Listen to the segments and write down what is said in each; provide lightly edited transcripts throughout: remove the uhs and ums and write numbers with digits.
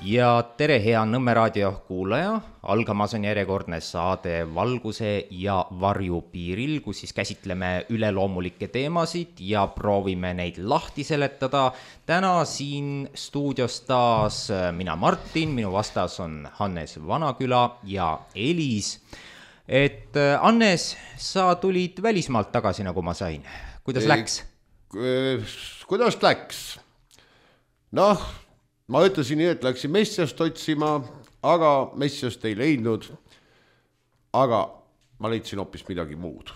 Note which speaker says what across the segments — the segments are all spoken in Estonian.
Speaker 1: Ja tere hea Nõmme raadio kuulaja, algamas on järjekordne saade Valguse ja varju piiril, kus siis käsitleme üleloomulikke teemasid ja proovime neid lahti seletada. Täna siin stuudios taas mina Martin, minu vastas on Hannes Vanaküla ja Elis. Hannes, sa tulid välismaalt tagasi, nagu ma sain. Kuidas läks?
Speaker 2: Kuidas läks? Noh, ma ütlesin nii, et läksin Messiast otsima, aga Messiast ei leidnud, aga ma leidsin hoopis midagi muud.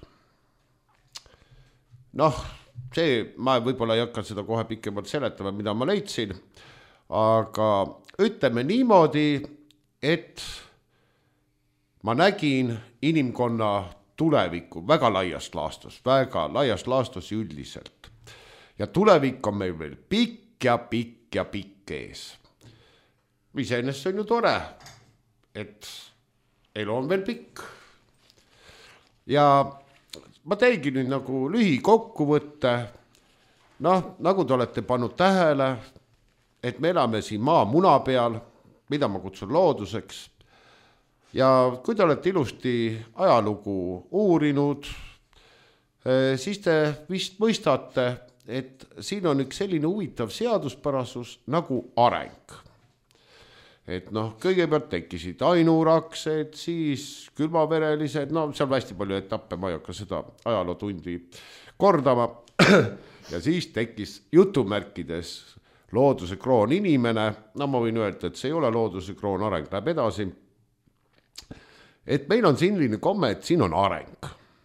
Speaker 2: Noh, ma võib-olla ei hakka seda kohe pikemalt seletama, mida ma leidsin, aga ütleme niimoodi, et ma nägin inimkonna tulevikku väga laiast laastus üldiselt. Ja tulevik on meil veel pikk ja pikk ees. Iseenesest on ju tore, et elu on veel pikk. Ja ma teingi nüüd nagu lühikokkuvõtte, nagu te olete pannud tähele, et me elame siin maa muna peal, mida ma kutsun looduseks. Ja kui te olete ilusti ajalugu uurinud, siis te vist mõistate, et siin on üks selline huvitav seaduspärasus nagu areng. Et kõigepealt tekkisid ainuuraksed, siis külmaverelised, seal hästi palju etappe, ma ei hakka seda ajalootundi kordama. Ja siis tekkis jutumärkides looduse kroon inimene, ma võin öelda, et see ei ole looduse kroon, areng läheb edasi. Et meil on selline komme, et siin on areng.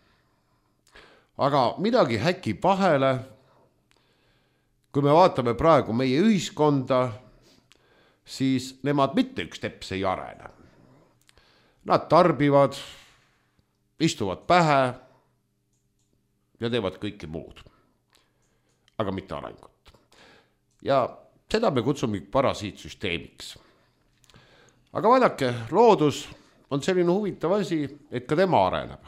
Speaker 2: Aga midagi häkib vahele. Kui me vaatame praegu meie ühiskonda, siis nemad mitte üks teps ei arene. Nad tarbivad, istuvad pähe ja teevad kõike muud, aga mitte arengut. Ja seda me kutsume parasiitsüsteemiks. Aga vaadake, loodus on selline huvitav asi, et ka tema areneb.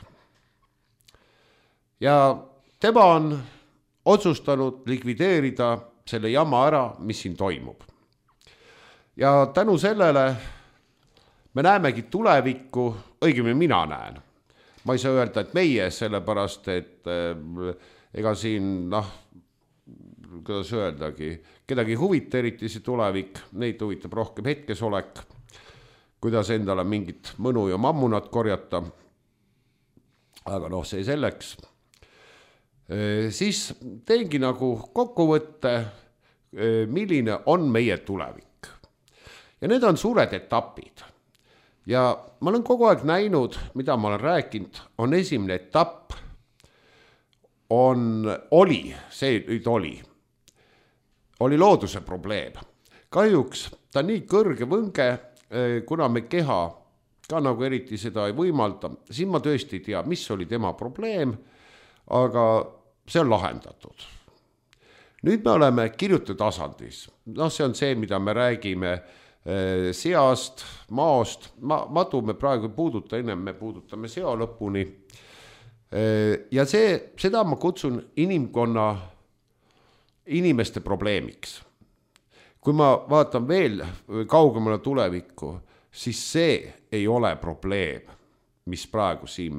Speaker 2: Ja tema on otsustanud likvideerida selle jama ära, mis siin toimub. Ja tänu sellele me näemegi tulevikku, õigemini mina näen. Ma ei saa öelda, et meie, sellepärast, et ega siin, kuidas öeldagi, kedagi huvita eriti see tulevik, neid huvitab rohkem hetkesolek, kuidas endale mingit mõnu ja mammunat korjata. Aga see selleks. Siis teengi nagu kokkuvõtte, milline on meie tulevik. Ja need on suured etapid. Ja ma olen kogu aeg näinud, mida ma olen rääkinud, on esimene etapp, oli looduse probleem. Kahjuks ta nii kõrge võnge, kuna me keha ka nagu eriti seda ei võimalda, siis ma tõesti ei tea, mis oli tema probleem, aga see on lahendatud. Nüüd me oleme kirjuta tasandis. See on see, mida me räägime seast, maost. Madu me praegu ei puuduta, ennem me puudutame seo lõpuni. Ja seda ma kutsun inimeste probleemiks. Kui ma vaatan veel kaugemale tulevikku, siis see ei ole probleem, mis praegu siin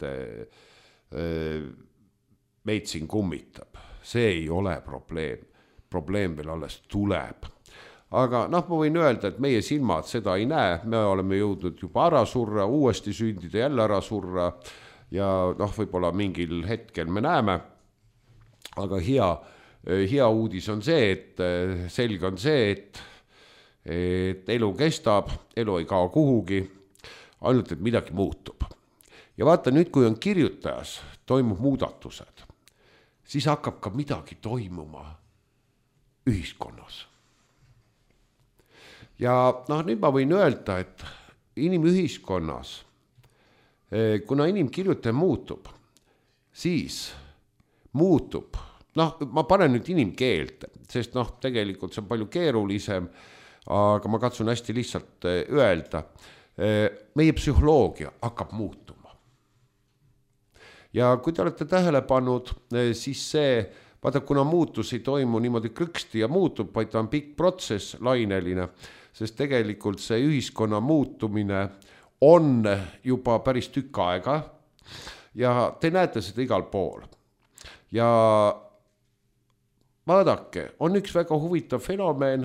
Speaker 2: meid siin kummitab. See ei ole probleem. Probleem veel alles tuleb. Aga ma võin öelda, et meie silmad seda ei näe. Me oleme jõudnud juba ära surra, uuesti sündida, jälle ära surra ja võib-olla mingil hetkel me näeme. Aga hea uudis on see, et selge on see, et elu kestab, elu ei kao kuhugi, ainult et midagi muutub. Ja vaata nüüd, kui on kirjutajas, toimub muudatused, siis hakkab ka midagi toimuma ühiskonnas. Ja nüüd ma võin öelda, et inimühiskonnas, kuna inimkirjutaja muutub, siis muutub, ma panen nüüd inimkeelt, sest tegelikult see on palju keerulisem, aga ma katsun hästi lihtsalt öelda, meie psühholoogia hakkab muutuma. Ja kui te olete tähele pannud, siis see, vaata kuna muutus ei toimu niimoodi krõksti ja muutub, vaid ta on pikk protsess, laineline, sest tegelikult see ühiskonna muutumine on juba päris tükk aega ja te näete seda igal pool. Ja vaadake, on üks väga huvitav fenomen,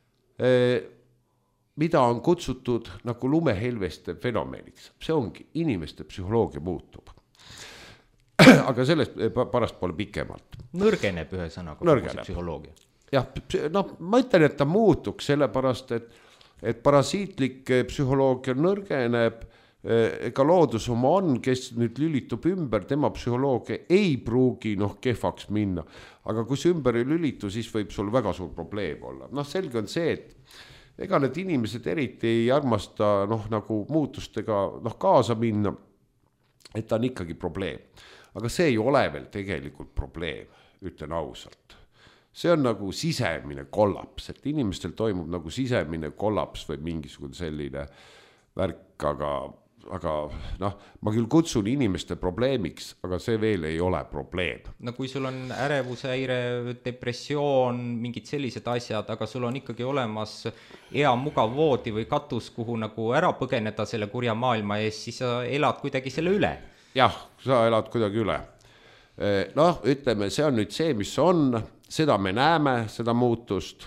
Speaker 2: mida on kutsutud nagu lumehelveste fenomeniks. See ongi, inimeste psühholoogia muutub. Aga sellest pärast pole pikemalt.
Speaker 1: Nõrgeneb ühe sõnaga psühholoogia.
Speaker 2: Jah, ma ütlen, et ta muutuks sellepärast, et parasiitlik psühholoogia nõrgeneb, ega loodus oma on, kes nüüd lülitub ümber, tema psühholoogia ei pruugi kehvaks minna. Aga kui see ümber ei lülitu, siis võib sul väga suur probleem olla. Selge on see, et ega need inimesed eriti ei armasta nagu muutustega kaasa minna, et ta on ikkagi probleem. Aga see ei ole veel tegelikult probleem, ütlen ausalt. See on nagu sisemine kollaps, et inimestel toimub nagu sisemine kollaps või mingisugune selline värk, aga ma küll kutsun inimeste probleemiks, aga see veel ei ole probleem.
Speaker 1: No kui sul on ärevushäire, depressioon, mingid sellised asjad, aga sul on ikkagi olemas hea mugav voodi või katus, kuhu nagu ära põgeneda selle kurja maailma ees, siis sa elad kuidagi selle üle.
Speaker 2: Jah, sa elad kuidagi üle. Ütleme, see on nüüd see, mis on, seda me näeme, seda muutust.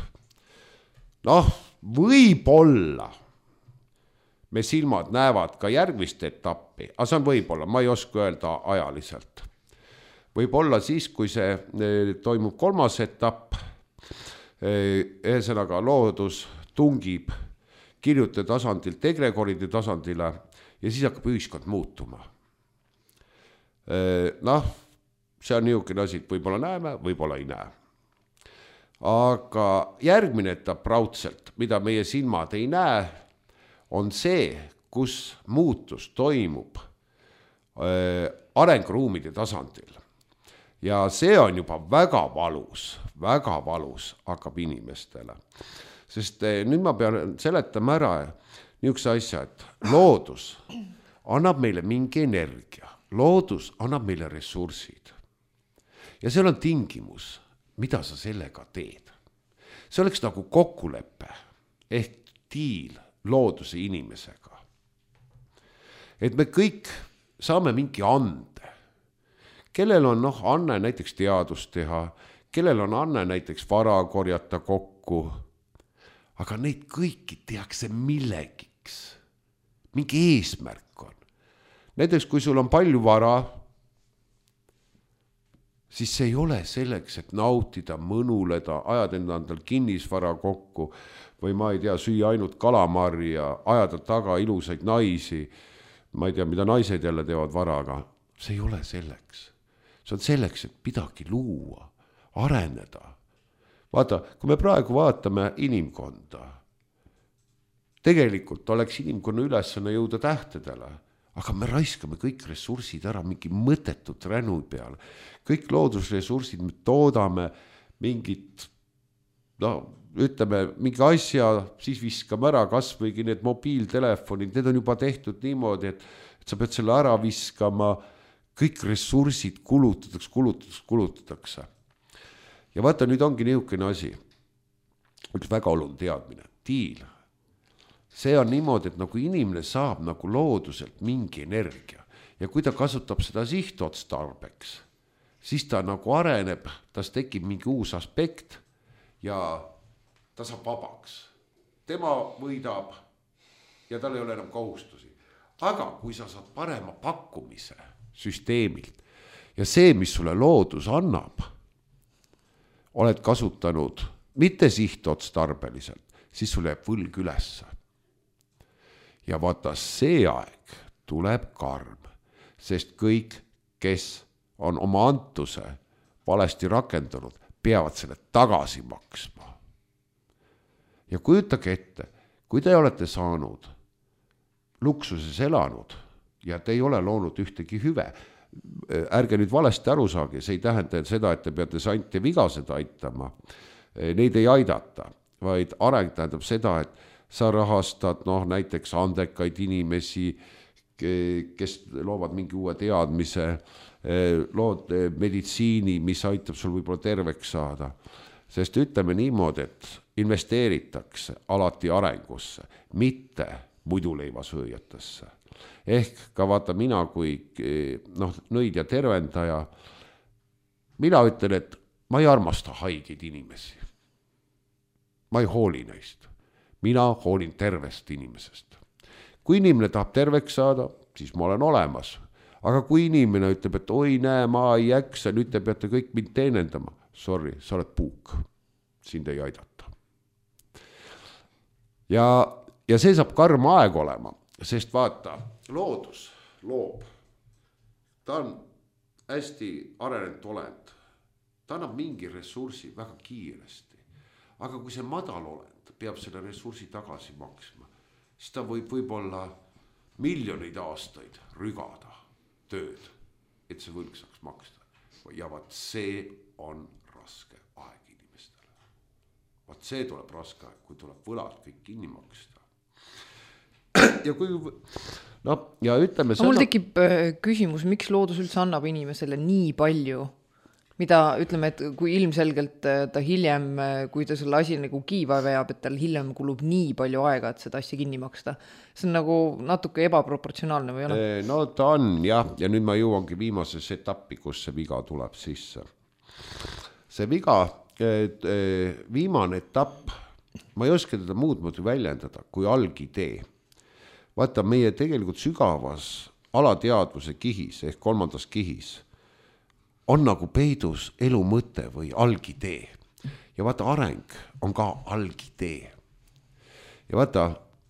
Speaker 2: Võib-olla me silmad näevad ka järgmist etappi, aga see on võib-olla, ma ei oska öelda ajaliselt. Võib-olla siis, kui see toimub 3. etapp, ühesõnaga loodus tungib kirjute tasandilt egregoride tasandile ja siis hakkab ühiskond muutuma. See on niisugune asi, et võib-olla näeme, võib-olla ei näe. Aga järgmine etapp raudselt, mida meie silmad ei näe, on see, kus muutus toimub arenguruumide tasandil. Ja see on juba väga valus hakkab inimestele. Sest nüüd ma pean seletama ära niisuguse asja, et loodus annab meile mingi energia, loodus annab meile ressursid. Ja seal on tingimus, mida sa sellega teed. See oleks nagu kokkulepe ehk diil looduse inimesega. Et me kõik saame mingi ande. Kellel on anne näiteks teadust teha, kellel on anne näiteks vara korjata kokku, aga neid kõiki tehakse millegiks. Mingi eesmärk on. Näiteks kui sul on palju vara, siis see ei ole selleks, et nautida, mõnuleda, ajada endal kinnisvara kokku või ma ei tea, süüa ainult kalamarri ja ajada taga ilusaid naisi, ma ei tea, mida naised jälle teevad varaga. See ei ole selleks. See on selleks, et midagi luua, areneda. Vaata, kui me praegu vaatame inimkonda, tegelikult oleks inimkonna ülesanne jõuda tähtedele, aga me raiskame kõik ressursid ära mingi mõttetut ränu peale. Kõik loodusressursid me toodame mingit, ütleme, mingi asja, siis viskame ära kas võigi need mobiiltelefonid, need on juba tehtud niimoodi, et sa pead selle ära viskama, kõik ressursid kulutatakse. Ja vaata, nüüd ongi niisugune asi, üks väga oluline teadmine, diil. See on niimoodi, et nagu inimene saab nagu looduselt mingi energia ja kui ta kasutab seda sihtotstarbeks, siis ta nagu areneb, tas tekib mingi uus aspekt ja ta saab vabaks. Tema võidab ja tal ei ole enam kohustusi. Aga kui sa saad parema pakkumise süsteemilt ja see, mis sulle loodus annab, oled kasutanud mitte sihtotstarbeliselt, siis sulle jääb võlg ülesse. Ja vaata, see aeg tuleb karm, sest kõik, kes on oma antuse valesti rakendanud, peavad selle tagasi maksma. Ja kujutage ette, kui te olete saanud luksuses elanud ja te ei ole loonud ühtegi hüve, ärge nüüd valesti aru saage, see ei tähenda seda, et te peate sante vigased aitama, neid ei aidata, vaid areng tähendab seda, et sa rahastad näiteks andekaid inimesi, kes loovad mingi uue teadmise, lood meditsiini, mis aitab sul võib-olla terveks saada. sest ütleme niimoodi, et investeeritakse alati arengusse, mitte muiduleivasööjatesse. Ehk ka vaata mina kui nõid ja tervendaja, mina ütlen, et ma ei armasta haigeid inimesi. Ma ei hooli neist. Mina hoolin tervest inimesest. Kui inimene tahab terveks saada, siis ma olen olemas. Aga kui inimene ütleb, et oi näe, ma ei jaksa, nüüd te peate kõik mind teenendama. Sorry, sa oled puuk. Sind ei aidata. Ja see saab karm aeg olema, sest vaata, loodus loob. Ta on hästi arenenud olend. Ta annab mingi ressursi väga kiiresti. Aga kui see madal olend peab selle ressursi tagasi maksma, siis ta võib-olla miljoneid aastaid rügada tööd, et see võlg saaks maksta. Ja vaat see on raske aeg inimestele. Vaat see tuleb raske aeg, kui tuleb võlad kõik kinni maksta. Ja kui ja ütleme
Speaker 3: mul tekib küsimus, miks loodus üldse annab inimesele nii palju, mida ütleme, et kui ilmselgelt ta hiljem, kui ta selle asi nagu kiiva veab, et tal hiljem kulub nii palju aega, et seda asja kinni maksta. See on nagu natuke ebaproportsionaalne või ole?
Speaker 2: No ta on jah, ja nüüd ma jõuangi viimases etappi, kus see viga tuleb sisse. See viga, viimane etapp, ma ei oska teda muud moodi väljendada kui algidee. Vaata, meie tegelikult sügavas alateadvuse kihis ehk 3. kihis on nagu peidus elu mõte või algidee. Ja vaata, areng on ka algidee. Ja vaata,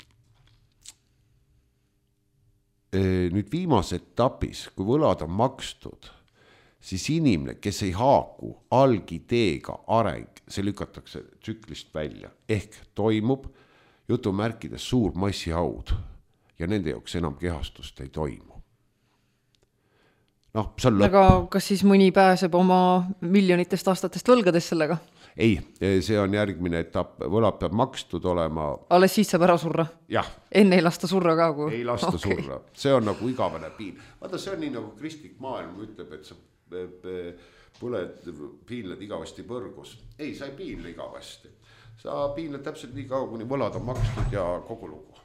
Speaker 2: nüüd viimase etapis, kui võlad on makstud, siis inimene, kes ei haaku algideega areng, see lükatakse tsüklist välja. Ehk toimub jutumärkides suur massihaud ja nende jaoks enam kehastust ei toimu. See on lõpp.
Speaker 3: Aga kas siis mõni pääseb oma miljonitest aastatest võlgades sellega?
Speaker 2: Ei, see on järgmine etapp. Võlad peab makstud olema.
Speaker 3: Alles siis saab ära surra?
Speaker 2: Jah.
Speaker 3: Enne ei lasta surra ka?
Speaker 2: Ei lasta surra. See on nagu igavene piin. Vaata, see on nii nagu kristlik maailm ütleb, et sa piinled igavasti põrgus. Ei, sa ei piinle igavasti. Sa piinled täpselt nii kaua, kuni võlad on makstud ja kogu lugu.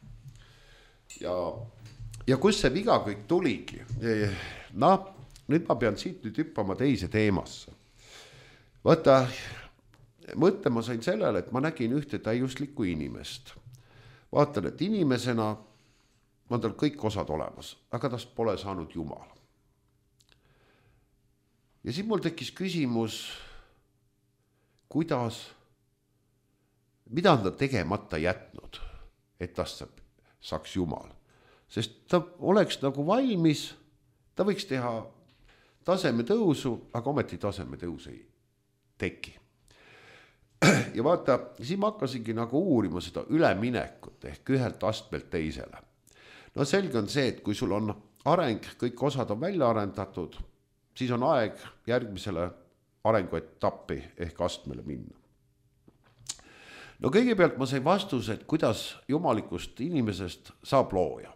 Speaker 2: Ja kus see viga kõik tuligi? Nüüd ma pean siit nüüd hüppama teise teemasse. Vaata, mõtlema sain sellele, et ma nägin ühte täiuslikku inimest. Vaatan, et inimesena on tal kõik osad olemas, aga tast pole saanud Jumal. Ja siis mul tekkis küsimus, mida on ta tegemata jätnud, et tast saaks Jumal. Sest ta oleks nagu valmis, ta võiks teha taseme tõusu, aga ometi taseme tõus ei teki. Ja vaata, siis ma hakkasingi nagu uurima seda üleminekut ehk ühelt astmelt teisele. No selge on see, et kui sul on areng, kõik osad on välja arendatud, siis on aeg järgmisele arenguetappi ehk astmele minna. No kõigepealt ma sain vastuse, et kuidas jumalikust inimesest saab looja.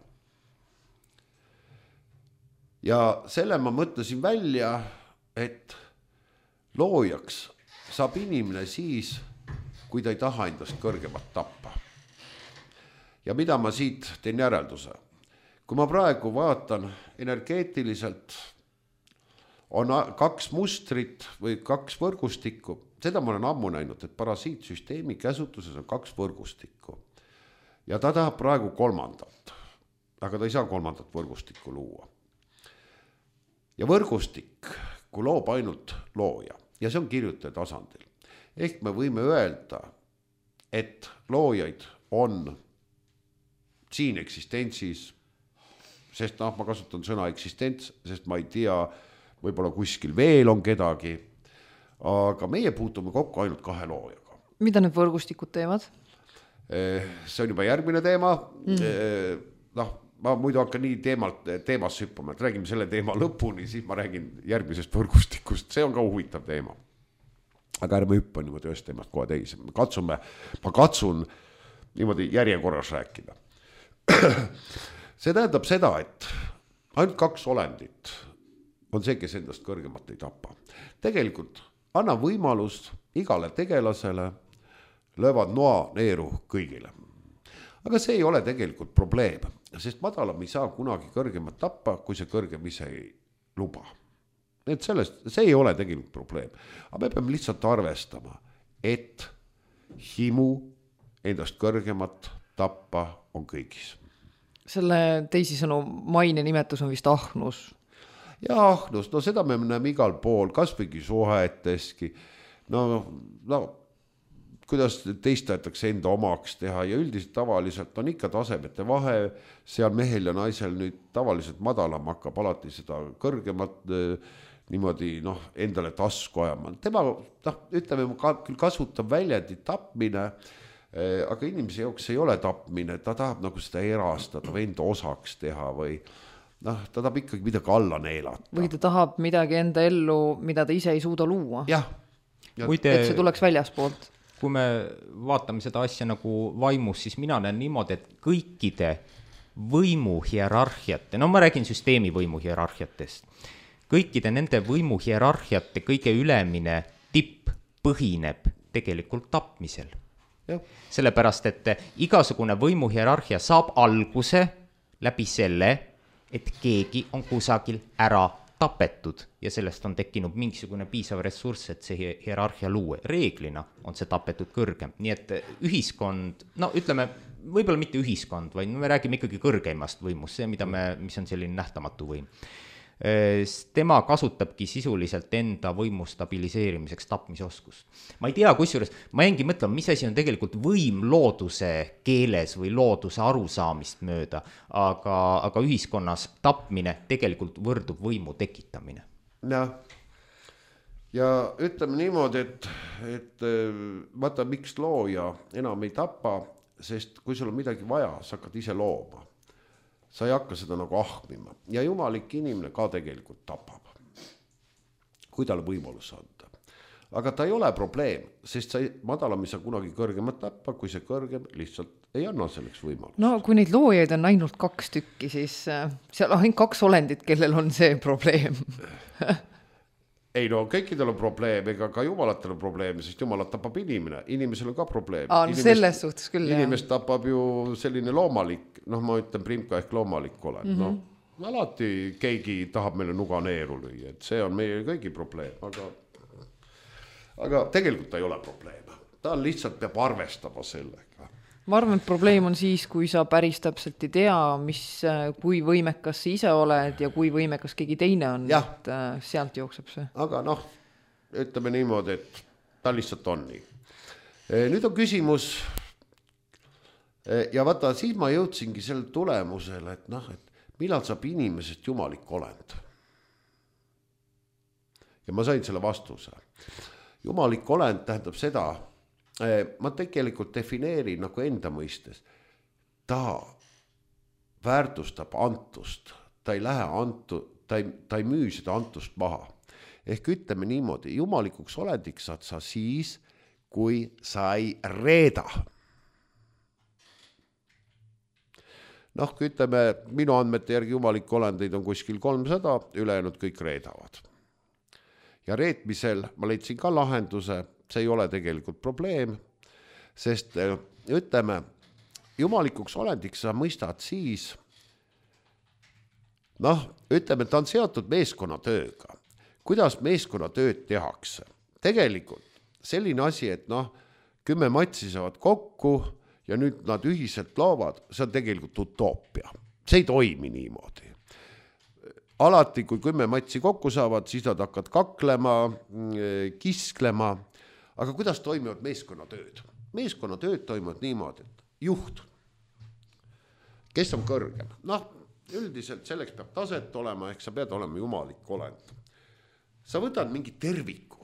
Speaker 2: Ja selle ma mõtlesin välja, et loojaks saab inimene siis, kui ta ei taha endast kõrgemat tappa. Ja mida ma siit teen järelduse? Kui ma praegu vaatan energeetiliselt, on 2 mustrit või 2 võrgustikku. Seda ma olen ammu näinud, et parasiitsüsteemi käsutuses on 2 võrgustikku. Ja ta tahab praegu 3. Aga ta ei saa 3. võrgustikku luua. Ja võrgustik, kui loob ainult looja, ja see on kirjutaja tasandil. Ehk me võime öelda, et loojaid on siin eksistentsis, sest ma kasutan sõna eksistents, sest ma ei tea, võib-olla kuskil veel on kedagi, aga meie puutume kokku ainult 2 loojaga.
Speaker 3: Mida need võrgustikud teevad?
Speaker 2: See on juba järgmine teema. Ma muidu hakkan nii teemast hüppama, et räägime selle teema lõpuni, siis ma räägin järgmisest võrgustikust. See on ka huvitav teema. Aga ärme hüppa niimoodi ühest teemast kohe teise. Ma katsun niimoodi järjekorras rääkida. See tähendab seda, et ainult 2 olendit on see, kes endast kõrgemat ei tapa. Tegelikult anna võimalust igale tegelasele, löövad noa neeru kõigile. Aga see ei ole tegelikult probleem, sest madalam ei saa kunagi kõrgemat tappa, kui see kõrgem ise ei luba. Et see ei ole tegelikult probleem. Aga me peame lihtsalt arvestama, et himu endast kõrgemat tappa on kõigis.
Speaker 3: Selle teisisõnu maine nimetus on vist ahnus.
Speaker 2: Ja ahnus, no seda me näeme igal pool, kas võigi suheteski. No, kuidas teist tahetakse enda omaks teha ja üldiselt tavaliselt on ikka tasemete vahe, seal mehel ja naisel nüüd tavaliselt madalam hakkab alati seda kõrgemat niimoodi endale tasku ajama. Tema, ütleme, küll kasutab väljendit tapmine, aga inimese jaoks ei ole tapmine, ta tahab nagu seda erastada või enda osaks teha või ta tahab ikkagi midagi alla neelata.
Speaker 3: Või ta tahab midagi enda ellu, mida ta ise ei suuda luua.
Speaker 2: Jah.
Speaker 3: Et see tuleks väljaspoolt.
Speaker 1: Kui me vaatame seda asja nagu vaimus, siis mina näen niimoodi, et kõikide võimuhierarhiate, ma räägin süsteemi võimuhierarhiatest, kõikide nende võimuhierarhiate kõige ülemine tipp põhineb tegelikult tapmisel. Ja. Sellepärast, et igasugune võimuhierarhia saab alguse läbi selle, et keegi on kusagil ära tapetud ja sellest on tekkinud mingisugune piisav ressurss, et see hierarhia luua. Reeglina on see tapetud kõrgem. Nii et ühiskond, ütleme, võib-olla mitte ühiskond, vaid me räägime ikkagi kõrgeimast võimust, see, mis on selline nähtamatu võim. Tema kasutabki sisuliselt enda võimu stabiliseerimiseks tapmisoskust. Ma ei tea, kusjuures, ma jäingi mõtlema, mis asi on tegelikult võim looduse keeles või looduse arusaamist mööda, aga ühiskonnas tapmine tegelikult võrdub võimu tekitamine.
Speaker 2: Ja ütleme niimoodi, et vaata, miks looja enam ei tapa, sest kui sul on midagi vaja, sa hakkad ise looma. Sa ei hakka seda nagu ahmima. Ja jumalik inimene ka tegelikult tapab, kui talle võimalus anda. Aga ta ei ole probleem, sest madalam ei saa kunagi kõrgemat tappa, kui see kõrgem lihtsalt ei anna selleks võimalust.
Speaker 3: No kui neid loojaid on ainult 2 tükki, siis seal on 2 olendit, kellel on see probleem.
Speaker 2: Ei kõikidel on probleem, ega ka jumalatel on probleem, sest jumalat tapab inimene. Inimesel on ka probleem.
Speaker 3: Selles suhtes küll,
Speaker 2: inimest tapab ju selline loomalik, ma ütlen primka ehk loomalik olen. Alati keegi tahab meile nuga neeru lüüa, et see on meie kõigi probleem, aga tegelikult ta ei ole probleem. Ta lihtsalt peab arvestama sellega.
Speaker 3: Ma arvan, et probleem on siis, kui sa päris täpselt ei tea, kui võimekas sa ise oled ja kui võimekas keegi teine on, et sealt jookseb see.
Speaker 2: Aga ütleme niimoodi, et ta lihtsalt on nii. Nüüd on küsimus, ja vaata, siis ma jõudsingi selle tulemusele, et millal saab inimesest jumalik olend. Ja ma sain selle vastuse. Jumalik olend tähendab seda, ma tegelikult defineerin nagu enda mõistes. Ta väärtustab antust, ta ei lähe ta ei müü seda antust maha. Ehk ütleme niimoodi, jumalikuks olendiks saad sa siis, kui sa ei reeda. Ütleme, minu andmete järgi jumalik olendeid on kuskil 300, ülejäänud kõik reedavad. Ja reetmisel ma leidsin ka lahenduse, see ei ole tegelikult probleem, sest ütleme, jumalikuks olendiks sa mõistad siis, ütleme, ta on seotud meeskonnatööga. Kuidas meeskonnatööd tehakse? Tegelikult selline asi, et 10 matsi saavad kokku ja nüüd nad ühiselt loovad, see on tegelikult utoopia. See ei toimi niimoodi. Alati, kui 10 matsi kokku saavad, siis nad hakkavad kaklema, kisklema. Aga kuidas toimivad meeskonnatööd? Meeskonnatööd toimuvad niimoodi, et juht, kes on kõrgem? Üldiselt selleks peab taset olema, ehk sa pead olema jumalik olend. Sa võtad mingi terviku.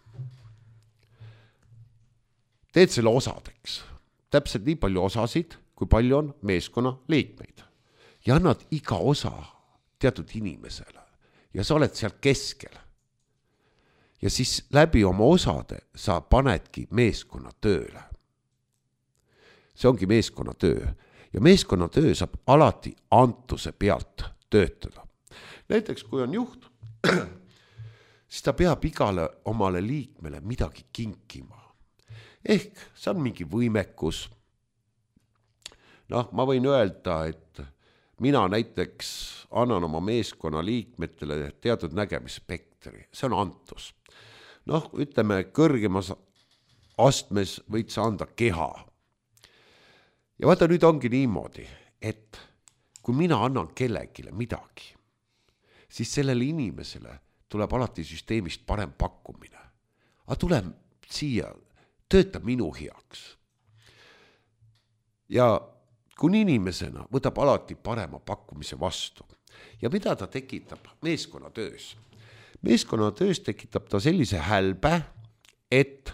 Speaker 2: Teed selle osadeks. Täpselt nii palju osasid, kui palju on meeskonna liikmeid. Ja annad iga osa teatud inimesele. Ja sa oled seal keskel. Ja siis läbi oma osade sa panedki meeskonna tööle. See ongi meeskonna töö. Ja meeskonna töö saab alati antuse pealt töötada. Näiteks, kui on juht, siis ta peab igale omale liikmele midagi kinkima. Ehk see on mingi võimekus. Noh, ma võin öelda, et mina näiteks annan oma meeskonna liikmetele teatud nägemisspektri. See on antus. Noh, ütleme, kõrgemas astmes võid sa anda keha. Ja vaata, nüüd ongi niimoodi, et kui mina annan kellegile midagi, siis sellele inimesele tuleb alati süsteemist parem pakkumine. Aga tuleb siia, töötab minu heaks. Ja kui inimesena võtab alati parema pakkumise vastu. Ja mida ta tekitab meeskonnatöös? Meeskonnatöös tekitab ta sellise hälbe, et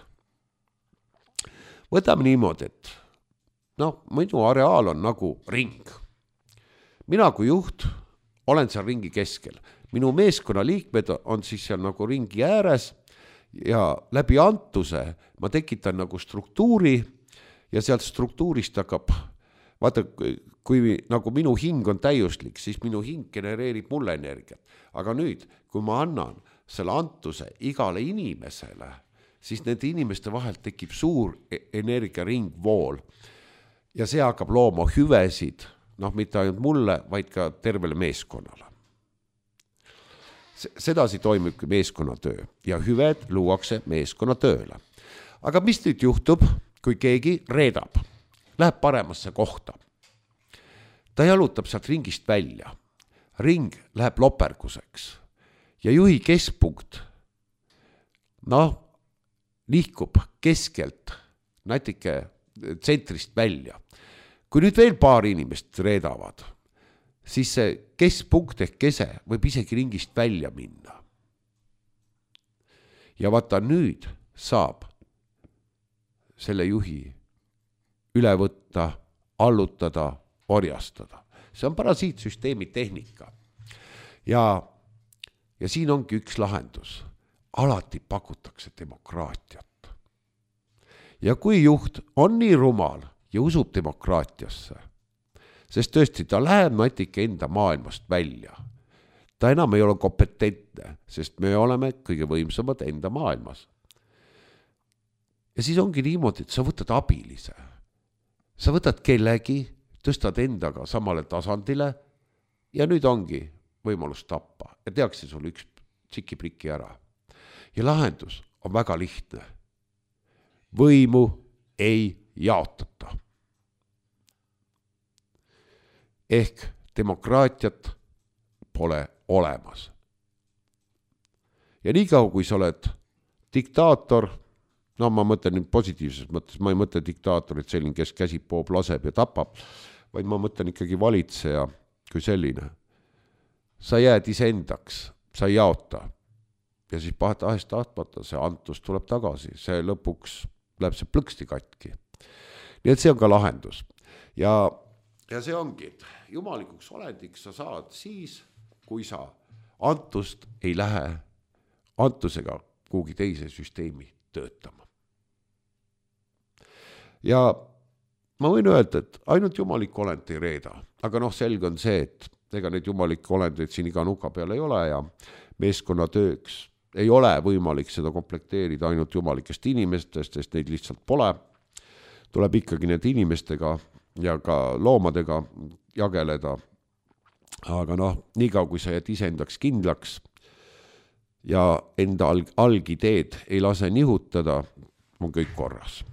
Speaker 2: võtame niimoodi, et minu areaal on nagu ring. Mina kui juht olen seal ringi keskel. Minu meeskonna liikmed on siis seal nagu ringi ääres ja läbi antuse ma tekitan nagu struktuuri ja sealt struktuurist hakkab, vaata, kui nagu minu hing on täiuslik, siis minu hing genereerib mulle energiat. Aga nüüd, kui ma annan selle antuse igale inimesele, siis nende inimeste vahel tekib suur energiaringvool. Ja see hakkab looma hüvesid, mitte ainult mulle, vaid ka tervele meeskonnale. Sedasi toimub meeskonnatöö ja hüved luuakse meeskonnatööle. Aga mis nüüd juhtub, kui keegi reedab, läheb paremasse kohta? Ta jalutab sealt ringist välja. Ring läheb loperguseks ja juhi keskpunkt liikub keskelt natuke tsentrist välja. Kui nüüd veel paar inimest reedavad, siis see keskpunkt ehk kese võib isegi ringist välja minna. Ja vaata, nüüd saab selle juhi üle võtta, allutada, orjastada. See on parasiitsüsteemi tehnika. Ja siin ongi üks lahendus. Alati pakutakse demokraatiat. Ja kui juht on nii rumal ja usub demokraatiasse, sest tõesti ta läheb natuke enda maailmast välja. Ta enam ei ole kompetentne, sest me oleme kõige võimsamad enda maailmas. Ja siis ongi niimoodi, et sa võtad abilise. Sa võtad kellegi, tõstad endaga samale tasandile ja nüüd ongi võimalus tappa. Ja tehakse sul üks tsikipriki ära. Ja lahendus on väga lihtne. Võimu ei jaotata. Ehk demokraatiat pole olemas. Ja nii kaua, kui sa oled diktaator, ma mõtlen nüüd positiivses mõttes, ma ei mõtle diktaatorit selline, kes käsib, poob, laseb ja tapab, vaid ma mõtlen ikkagi valitseja kui selline. Sa jääd iseendaks, sa ei jaota. Ja siis ahest tahtmata see antus tuleb tagasi, see lõpuks läheb see plõksti katki. Nii et see on ka lahendus. Ja see ongi, et jumalikuks olendiks sa saad siis, kui sa antust ei lähe antusega kuhugi teise süsteemi töötama. Ja ma võin öelda, et ainult jumalik olend ei reeda, aga selge on see, et ega neid jumalikke olendeid siin iga nuka peal ei ole ja meeskonnatööks ei ole võimalik seda komplekteerida ainult jumalikest inimestest, sest neid lihtsalt pole. Tuleb ikkagi need inimestega ja ka loomadega jageleda. Aga nii kaua, kui sa jääd iseendaks kindlaks ja enda algideed ei lase nihutada, on kõik korras.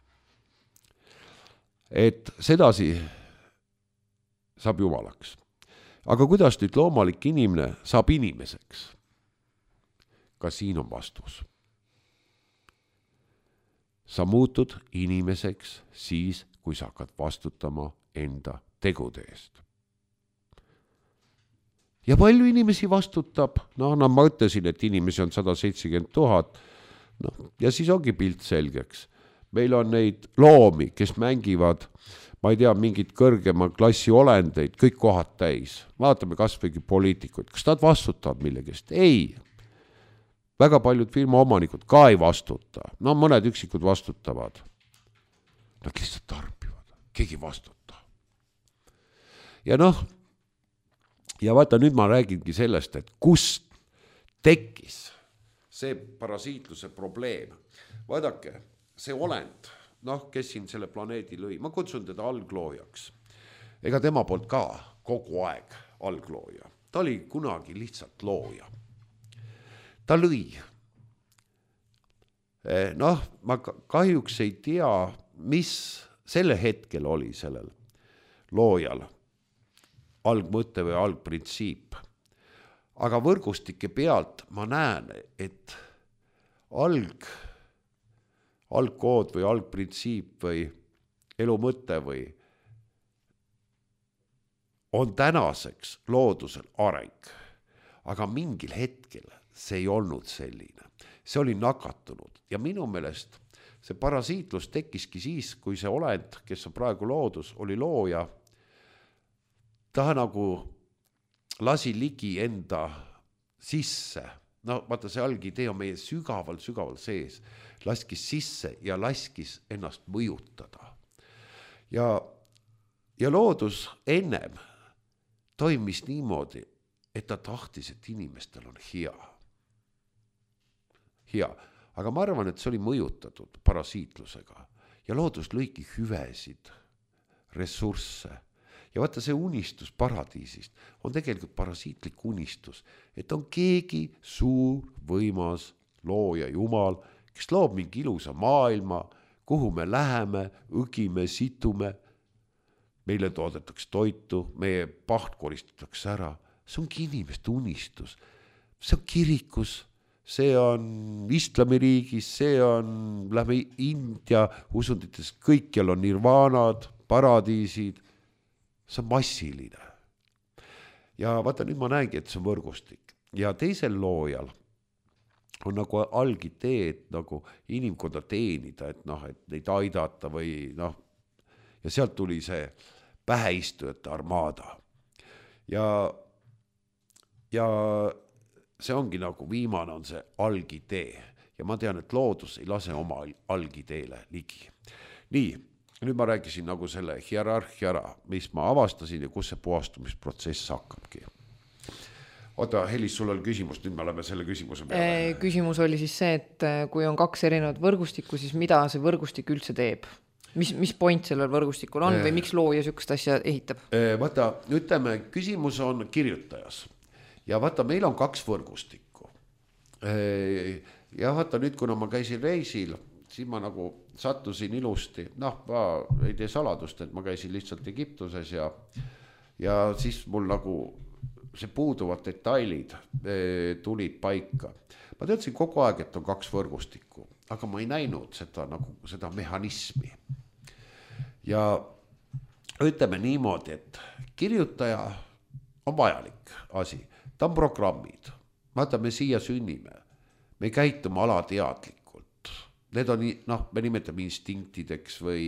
Speaker 2: Et sedasi saab jumalaks. Aga kuidas nüüd loomalik inimene saab inimeseks? Ka siin on vastus. Sa muutud inimeseks siis, kui sa hakkad vastutama enda tegude eest. Ja palju inimesi vastutab? Ma ütlesin, et inimesi on 170 000. Ja siis ongi pilt selgeks. Meil on neid loomi, kes mängivad, ma ei tea, mingid kõrgema klassi olendeid, kõik kohad täis. Vaatame kas või poliitikuid. Kas nad vastutavad millegist? Ei. Väga paljud firma omanikud ka ei vastuta. Mõned üksikud vastutavad. Nad lihtsalt tarbivad. Keegi vastuta. Ja ja vaata, nüüd ma räägingi sellest, et kust tekkis see parasiitluse probleem. Vaadake, see olend, kes siin selle planeedi lõi, ma kutsun teda algloojaks. Ega tema poolt ka kogu aeg alglooja. Ta oli kunagi lihtsalt looja. Ta lõi. Ma kahjuks ei tea, mis selle hetkel oli sellel loojal algmõte või algprintsiip. Aga võrgustike pealt ma näen, et algkood või algprintsiip või elumõte või on tänaseks loodusel areng. Aga mingil hetkel see ei olnud selline. See oli nakatunud ja minu meelest see parasiitlus tekkiski siis, kui see olend, kes on praegu loodus, oli looja, ta nagu lasi ligi enda sisse. Vaata, see algidee on meie sügaval sees. Laskis sisse ja laskis ennast mõjutada. Ja loodus ennem toimis niimoodi, et ta tahtis, et inimestel on hea. Aga ma arvan, et see oli mõjutatud parasiitlusega ja loodus lõigi hüvesid, ressursse. Ja vaata, see unistus paradiisist on tegelikult parasiitlik unistus, et on keegi suur, võimas looja Jumal, kes loob mingi ilusa maailma, kuhu me läheme, õgime, situme, meile toodetakse toitu, meie paht koristatakse ära. See ongi inimeste unistus. See on kirikus, see on islamiriigis, see on läbi India usundites, kõikjal on nirvaanad, paradiisid. See on massiline. Ja vaata, nüüd ma näengi, et see on võrgustik. Ja teisel loojal on nagu algidee, et nagu inimkonda teenida, et neid aidata või ja sealt tuli see päheistujate armaada. Ja see ongi nagu viimane on see algidee. Ja ma tean, et loodus ei lase oma algideele ligi. Nii, nüüd ma rääkisin nagu selle hierarhia ära, mis ma avastasin ja kus see puhastumisprotsess hakkabki. Oota, Helis, sul oli küsimus, nüüd me oleme selle küsimuse peale.
Speaker 3: Küsimus oli siis see, et kui on 2 erinevat võrgustikku, siis mida see võrgustik üldse teeb? Mis point sellel võrgustikul on või miks looja sükust asja ehitab?
Speaker 2: Vaata, ütleme, küsimus on kirjutajas. Ja vaata, meil on 2 võrgustikku. Ja vaata, nüüd kuna ma käisin reisil, siis ma nagu sattusin ilusti. Ma ei tee saladust, et ma käisin lihtsalt Egiptuses ja siis mul nagu see puuduvad detailid tulid paika. Ma teadsin kogu aeg, et on 2 võrgustikku, aga ma ei näinud seda mehhanismi. Ja ütleme niimoodi, et kirjutaja on vajalik asi. Ta on programmid. Vaata, me siia sünnime. Me käitume alateadlikult. Need on, me nimetame instinktideks või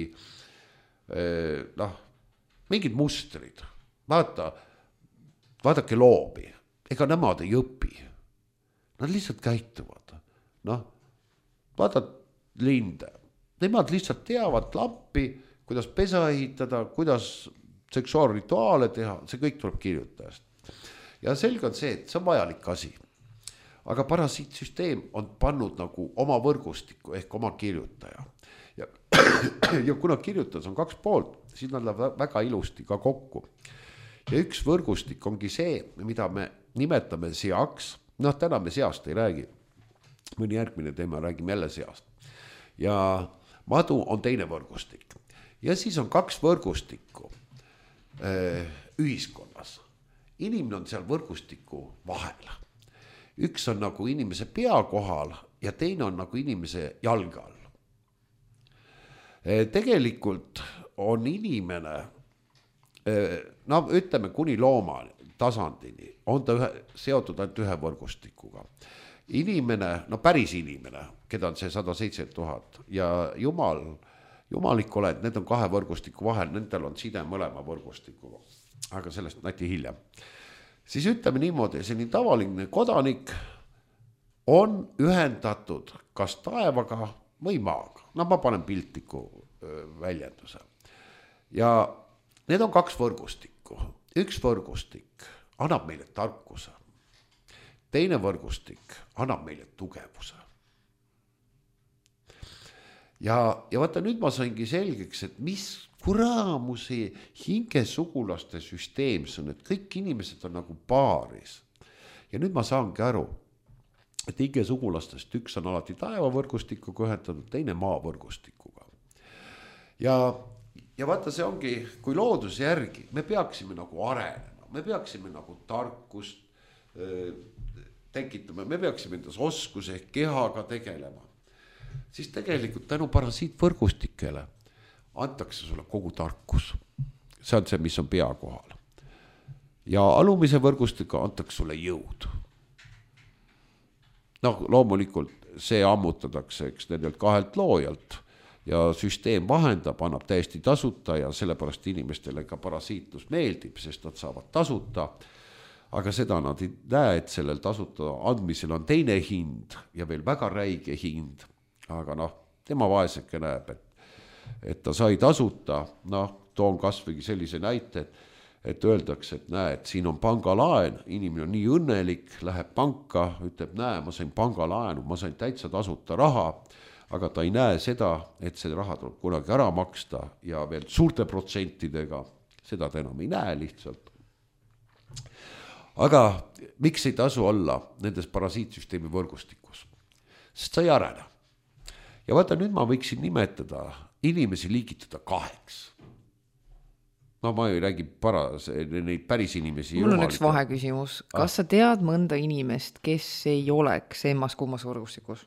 Speaker 2: mingid mustrid. Vaadake loomi. Ega nemad ei õpi. Nad lihtsalt käituvad. Vaata linde. Nemad lihtsalt teavad lampi, kuidas pesa ehitada, kuidas seksuaalrituaale teha. See kõik tuleb kirjutajast. Ja selge on see, et see on vajalik asi. Aga parasiitsüsteem on pannud nagu oma võrgustikku ehk oma kirjutaja. Ja kuna kirjutajas on 2 poolt, siis nad lähevad väga ilusti ka kokku. Ja üks võrgustik ongi see, mida me nimetame seaks. Täna me seast ei räägi. Mõni järgmine teema räägime jälle seast. Ja madu on teine võrgustik. Ja siis on 2 võrgustikku ühiskonnas. Inimene on seal võrgustiku vahel. Üks on nagu inimese pea kohal ja teine on nagu inimese jalge all. Tegelikult on inimene, ütleme kuni looma tasandini, on ta seotud ainult ühe võrgustikuga. Inimene, päris inimene, keda on see 170 000 ja jumalik oled, need on 2 võrgustiku vahel, nendel on side mõlema võrgustikuga. Aga sellest näti hiljem. Siis ütleme niimoodi, selline tavaline kodanik on ühendatud kas taevaga või maaga. Ma panen piltliku väljenduse. Ja need on 2 võrgustikku. Üks võrgustik annab meile tarkuse. teine võrgustik annab meile tugevuse. Ja vaata, nüüd ma saingi selgeks, et mis kuramuse hingesugulaste süsteem see on, et kõik inimesed on nagu paaris. Ja nüüd ma saangi aru, et hingesugulastest üks on alati taevavõrgustikuga ühendatud, teine maavõrgustikuga. Ja vaata, see ongi, kui looduse järgi, me peaksime nagu arenema, me peaksime nagu tarkust tekitama, me peaksime endas oskuse ehk kehaga tegelema. Siis tegelikult tänu parasiitvõrgustikele antakse sulle kogu tarkus. See on see, mis on pea kohal. Ja alumise võrgustika antakse sulle jõud. Loomulikult see ammutatakse, eks nendelt 2 loojalt ja süsteem vahendab, annab täiesti tasuta ja sellepärast inimestele ka parasiitlus meeldib, sest nad saavad tasuta. Aga seda nad ei näe, et sellel tasuta andmisel on teine hind ja veel väga räige hind. Aga tema vaeseke näeb, et ta sai tasuta, toon kasvõi sellise näite, et öeldakse, et näe, et siin on pangalaen, inimene on nii õnnelik, läheb panka, ütleb, näe, ma sain pangalaenu, ma sain täitsa tasuta raha, aga ta ei näe seda, et see raha tuleb kunagi ära maksta ja veel suurte protsentidega, seda ta enam ei näe lihtsalt. Aga miks ei tasu olla nendes parasiitsüsteemi võrgustikus? Sest sa ei arene. Ja vaata, nüüd ma võiksin nimetada inimesi liigitada 2. Ma ei räägi neid päris inimesi.
Speaker 3: Mul on üks vaheküsimus. Kas sa tead mõnda inimest, kes ei oleks emmas-kummas võrgustikus?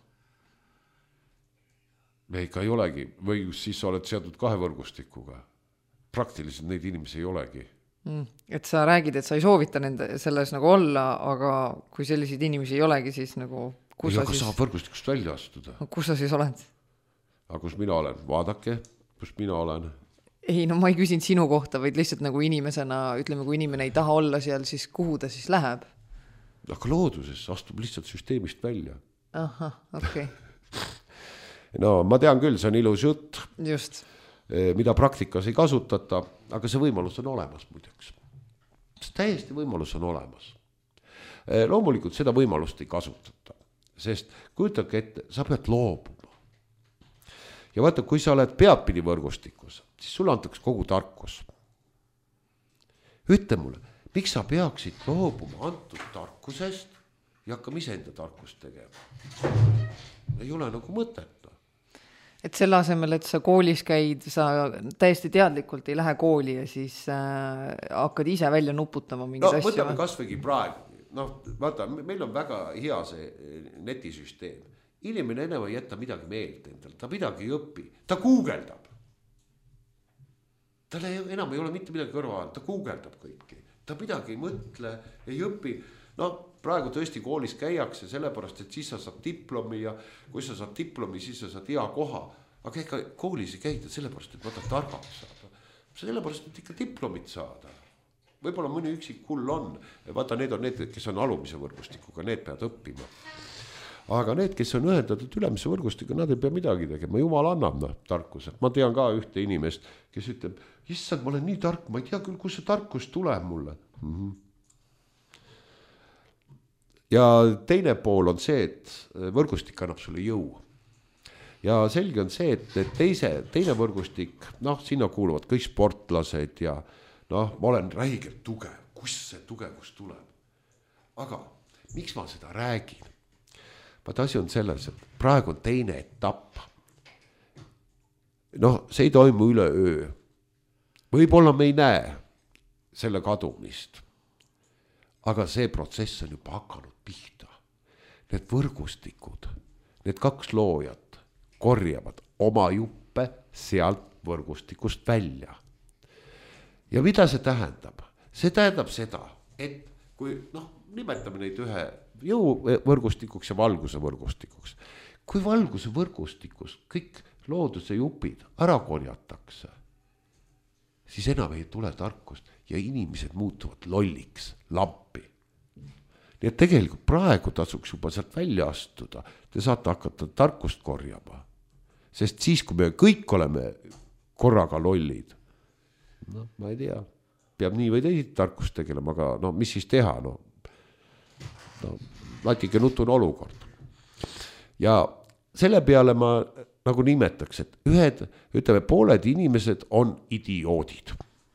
Speaker 2: Ega ei olegi. Või siis sa oled seatud 2 võrgustikuga. Praktiliselt neid inimesi ei olegi.
Speaker 3: Et sa räägid, et sa ei soovita nende selles nagu olla, aga kui selliseid inimesi ei olegi, siis nagu
Speaker 2: aga saab võrgustikust välja astuda.
Speaker 3: Kus sa siis oled?
Speaker 2: Aga kus mina olen? Vaadake, kus mina olen.
Speaker 3: Ei, ma ei küsinud sinu kohta, vaid lihtsalt nagu inimesena, ütleme, kui inimene ei taha olla seal, siis kuhu ta siis läheb?
Speaker 2: Aga looduses astub lihtsalt süsteemist välja.
Speaker 3: Aha, okei.
Speaker 2: Ma tean küll, see on ilus jutt.
Speaker 3: Just.
Speaker 2: Mida praktikas ei kasutata, aga see võimalus on olemas muideks. See täiesti võimalus on olemas. Loomulikult seda võimalust ei kasutata, sest kujutage ette, sa pead loobuma. Ja vaata, kui sa oled peadpidi võrgustikus, siis sulle antakse kogu tarkus. Ütle mulle, miks sa peaksid loobuma antud tarkusest ja hakkama iseenda tarkust tegema? Ei ole nagu mõtet.
Speaker 3: Et selle asemel, et sa koolis käid, sa täiesti teadlikult ei lähe kooli ja siis hakkad ise välja nuputama mingid asju.
Speaker 2: Mõtleme kasvõigi praegu. Vaata, meil on väga hea see netisüsteem. Inimene enam ei jätta midagi meelde endal, ta midagi ei õpi, ta guugeldab. Tal enam ei ole mitte midagi kõrva, ta guugeldab kõiki. Ta midagi ei mõtle, ei õpi. Praegu tõesti koolis käiakse sellepärast, et siis sa saad diplomi ja kui sa saad diplomi, siis sa saad hea koha. Aga ega koolis ei käida sellepärast, et vaata targaks saada. Sellepärast, et ikka diplomit saada. Võib-olla mõni üksik hull on. Vaata, need on need, kes on alumise võrgustikuga, need peavad õppima. Aga need, kes on ühendatud ülemise võrgustikuga, nad ei pea midagi tegema. Jumal annab tarkuse. Ma tean ka ühte inimest, kes ütleb, issand, ma olen nii tark, ma ei tea küll, kus see tarkus tuleb mulle. Ja teine pool on see, et võrgustik annab sulle jõu. Ja selge on see, et teine võrgustik, sinna kuuluvad kõik sportlased ja ma olen räigelt tugev, kus see tugevus tuleb. Aga miks ma seda räägin? Vaata, asi on selles, et praegu on teine etapp. See ei toimu üle öö. Võib-olla me ei näe selle kadumist. Aga see protsess on juba hakanud pihta. Need võrgustikud, need 2 loojat korjavad oma juppe sealt võrgustikust välja. Ja mida see tähendab? See tähendab seda, et kui nimetame neid ühe jõuvõrgustikuks ja valguse võrgustikuks. Kui valguse võrgustikus kõik looduse jupid ära korjatakse, siis enam ei tule tarkust ja inimesed muutuvad lolliks, lampi. Nii et tegelikult praegu tasuks juba sealt välja astuda. Te saate hakata tarkust korjama. Sest siis, kui me kõik oleme korraga lollid, ma ei tea, peab nii või teised tarkust tegelema, aga mis siis teha? natuke nutune olukord. Ja selle peale ma nagu nimetaks, et ütleme, pooled inimesed on idioodid.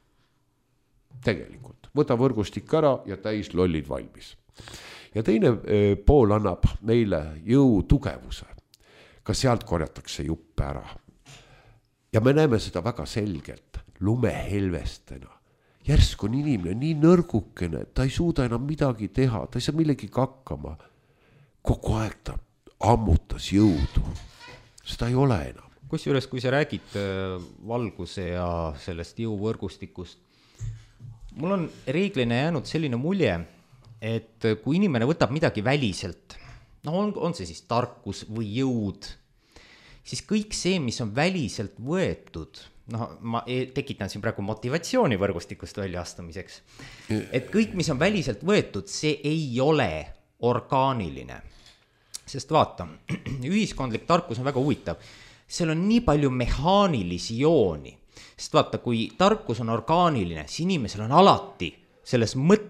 Speaker 2: Tegelikult, võta võrgustik ära ja täis lollid valmis. Ja teine pool annab meile jõu tugevuse. Ka sealt korjatakse juppe ära. Ja me näeme seda väga selgelt, lumehelvestena. Järsku on inimene nii nõrgukene, ta ei suuda enam midagi teha, ta ei saa millegi hakkama. Kogu aeg ta ammutas jõudu. Seda ei ole enam.
Speaker 1: Kusjuures, kui sa räägid valguse ja sellest jõuvõrgustikust, mul on reeglina jäänud selline mulje, et kui inimene võtab midagi väliselt, on see siis tarkus või jõud, siis kõik see, mis on väliselt võetud, ma tekitan siin praegu motivatsiooni võrgustikust väljaastumiseks, et kõik, mis on väliselt võetud, see ei ole orgaaniline. Sest vaata, ühiskondlik tarkus on väga huvitav. Seal on nii palju mehaanilisi jooni. Sest vaata, kui tarkus on orgaaniline, siis inimesel on alati selles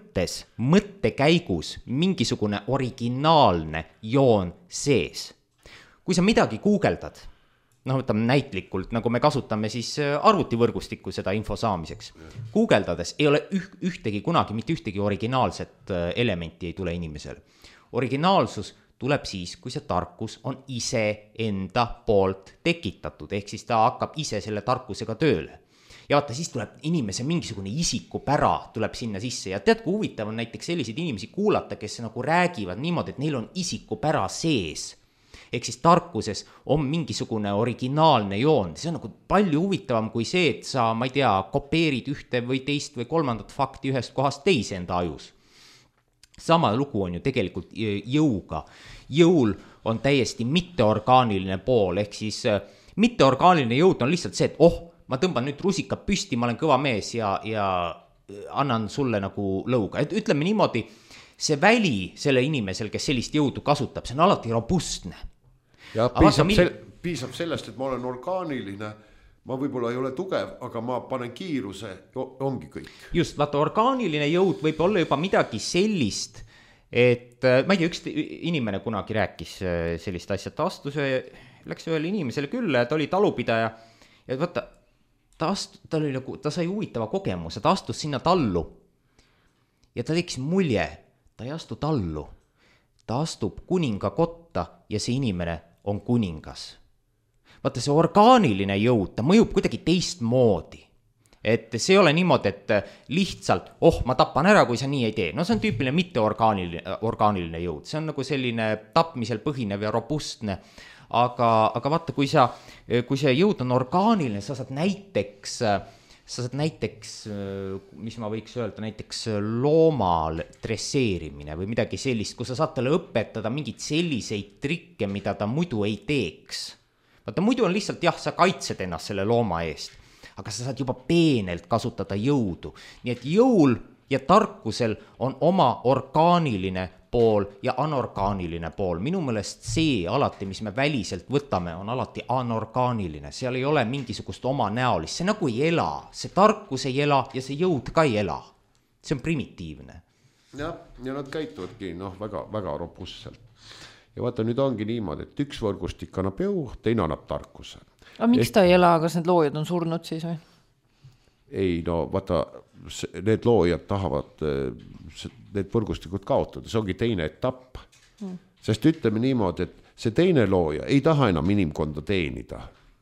Speaker 1: mõttekäigus mingisugune originaalne joon sees. Kui sa midagi guugeldad, võtame näitlikult, nagu me kasutame siis arvutivõrgustikku seda info saamiseks. Guugeldades ei ole ühtegi kunagi, mitte ühtegi originaalset elementi ei tule inimesel. Originaalsus tuleb siis, kui see tarkus on ise enda poolt tekitatud, ehk siis ta hakkab ise selle tarkusega tööle. Ja vaata, siis tuleb inimese mingisugune isikupära tuleb sinna sisse ja tead, kui huvitav on näiteks selliseid inimesi kuulata, kes nagu räägivad niimoodi, et neil on isikupära sees. Ehk siis tarkuses on mingisugune originaalne joon. See on nagu palju huvitavam kui see, et sa, ma ei tea, kopeerid ühte või teist või kolmandat fakti ühest kohast teise enda ajus. Sama lugu on ju tegelikult jõuga. Jõul on täiesti mitteorgaaniline pool, ehk siis mitteorgaaniline jõud on lihtsalt see, et ma tõmban nüüd rusika püsti, ma olen kõva mees ja annan sulle nagu lõuga. Et ütleme niimoodi, see väli selle inimesel, kes sellist jõudu kasutab, see on alati robustne.
Speaker 2: Ja piisab sellest, et ma olen orgaaniline, ma võib-olla ei ole tugev, aga ma panen kiiruse, ongi kõik.
Speaker 1: Just, vaata, orgaaniline jõud võib olla juba midagi sellist, et ma ei tea, üks inimene kunagi rääkis sellist asja, läks ühele inimesele külla ja ta oli talupidaja ja vaata, ta sai huvitava kogemuse, ta astus sinna tallu ja ta tekkis mulje, ta ei astu tallu, ta astub kuninga kotta ja see inimene on kuningas. Vaata, see orgaaniline jõud, ta mõjub kuidagi teistmoodi. Et see ei ole niimoodi, et lihtsalt, ma tapan ära, kui sa nii ei tee. No see on tüüpiline mitteorgaaniline jõud. See on nagu selline tapmisel põhinev ja robustne. Aga vaata, kui see jõud on orgaaniline, sa saad näiteks, mis ma võiks öelda, näiteks loomal dresseerimine või midagi sellist, kus sa saad talle õpetada mingid selliseid trikke, mida ta muidu ei teeks. Vaata, muidu on lihtsalt, sa kaitsed ennast selle looma eest, aga sa saad juba peenelt kasutada jõudu. Nii et jõul ja tarkusel on oma orgaaniline pool ja anorgaaniline pool. Minu meelest see alati, mis me väliselt võtame, on alati anorgaaniline. Seal ei ole mingisugust oma näolist. See nagu ei ela. See tarkus ei ela ja see jõud ka ei ela. See on primitiivne.
Speaker 2: Ja nad käituvadki väga, väga robustselt. Ja vaata, nüüd ongi niimoodi, et üks võrgustik annab jõu, teine annab tarkuse.
Speaker 3: Aga miks ta ei ela, kas need loojad on surnud siis või?
Speaker 2: Ei, vaata, need loojad tahavad need võrgustikud kaotada, see ongi teine etapp. Sest ütleme niimoodi, et see teine looja ei taha enam inimkonda teenida.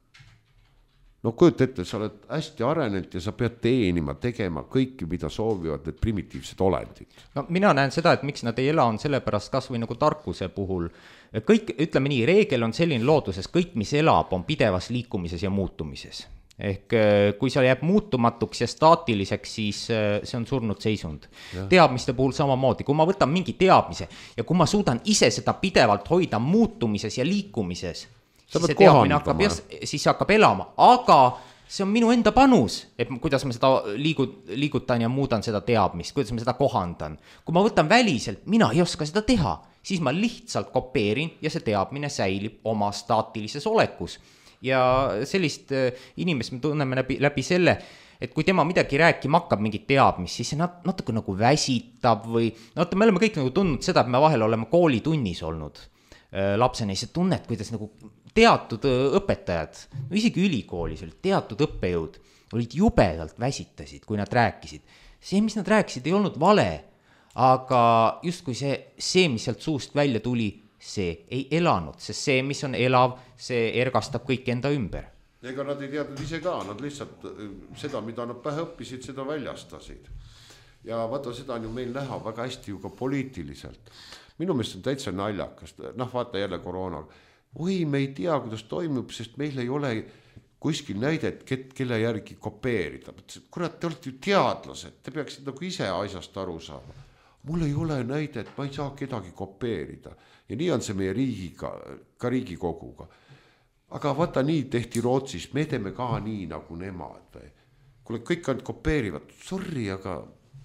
Speaker 2: Kujuta ette, sa oled hästi arenenud ja sa pead teenima, tegema kõiki, mida soovivad need primitiivsed olendid.
Speaker 1: Mina näen seda, et miks nad ei ela, on sellepärast kas või nagu tarkuse puhul. Kõik, ütleme nii, reegel on selline looduses, kõik, mis elab, on pidevas liikumises ja muutumises. Ehk kui sa jääb muutumatuks ja staatiliseks, siis see on surnud seisund. Teadmiste puhul samamoodi, kui ma võtan mingi teadmise ja kui ma suudan ise seda pidevalt hoida muutumises ja liikumises, siis see teadmine hakkab elama, aga see on minu enda panus, et kuidas ma seda liigutan ja muudan seda teadmist, kuidas ma seda kohandan. Kui ma võtan väliselt, mina ei oska seda teha, siis ma lihtsalt kopeerin ja see teadmine säilib oma staatilises olekus. Ja sellist inimest me tunneme läbi selle, et kui tema midagi rääkima hakkab, mingit teadmist, siis see natuke nagu väsitab või vaata, me oleme kõik nagu tundnud seda, et me vahel oleme koolitunnis olnud lapsena, siis tunned, kuidas nagu teatud õpetajad, isegi ülikoolis olid teatud õppejõud, olid jubedalt väsitasid, kui nad rääkisid. See, mis nad rääkisid, ei olnud vale, aga justkui see, mis sealt suust välja tuli, see ei elanud, sest see, mis on elav, see ergastab kõik enda ümber.
Speaker 2: Ega nad ei teadnud ise ka, nad lihtsalt seda, mida nad pähe õppisid, seda väljastasid. Ja vaata, seda on ju meil näha väga hästi ju ka poliitiliselt. Minu meelest on täitsa naljakas, vaata jälle koroonal. Oi, me ei tea, kuidas toimub, sest meil ei ole kuskil näidet, kelle järgi kopeerida. Kurat, te olete ju teadlased, te peaksid nagu ise asjast aru saama. Mul ei ole näidet, ma ei saa kedagi kopeerida. Ja nii on see meie riigiga, ka Riigikoguga. Aga vaata, nii tehti Rootsis, me teeme ka nii nagu nemad. Kuule, kõik ainult kopeerivad. Sorry, aga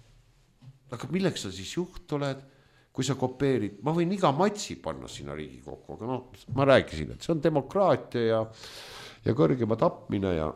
Speaker 2: milleks sa siis juht oled, kui sa kopeerid? Ma võin iga matsi panna sinna Riigikokku, aga ma rääkisin, et see on demokraatia ja kõrgema tapmine ja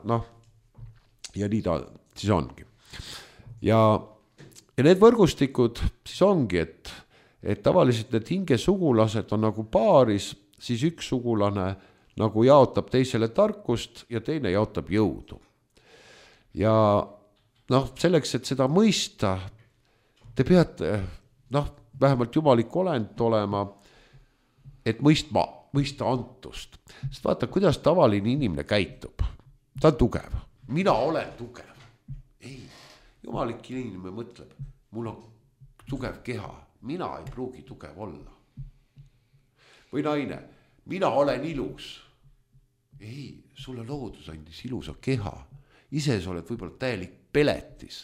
Speaker 2: nii ta siis ongi. Ja need võrgustikud siis ongi, et tavaliselt need hingesugulased on nagu paaris, siis üks sugulane nagu jaotab teisele tarkust ja teine jaotab jõudu. Ja selleks, et seda mõista, te peate, vähemalt jumalik olend olema, et mõista antust. Sest vaata, kuidas tavaline inimene käitub. Ta on tugev. Mina olen tugev. Ei, jumalik inimene mõtleb, mul on tugev keha. Mina ei pruugi tugev olla. Või naine, mina olen ilus. Ei, sulle loodus andis ilusa keha. Ise sa oled võib-olla täielik peletis.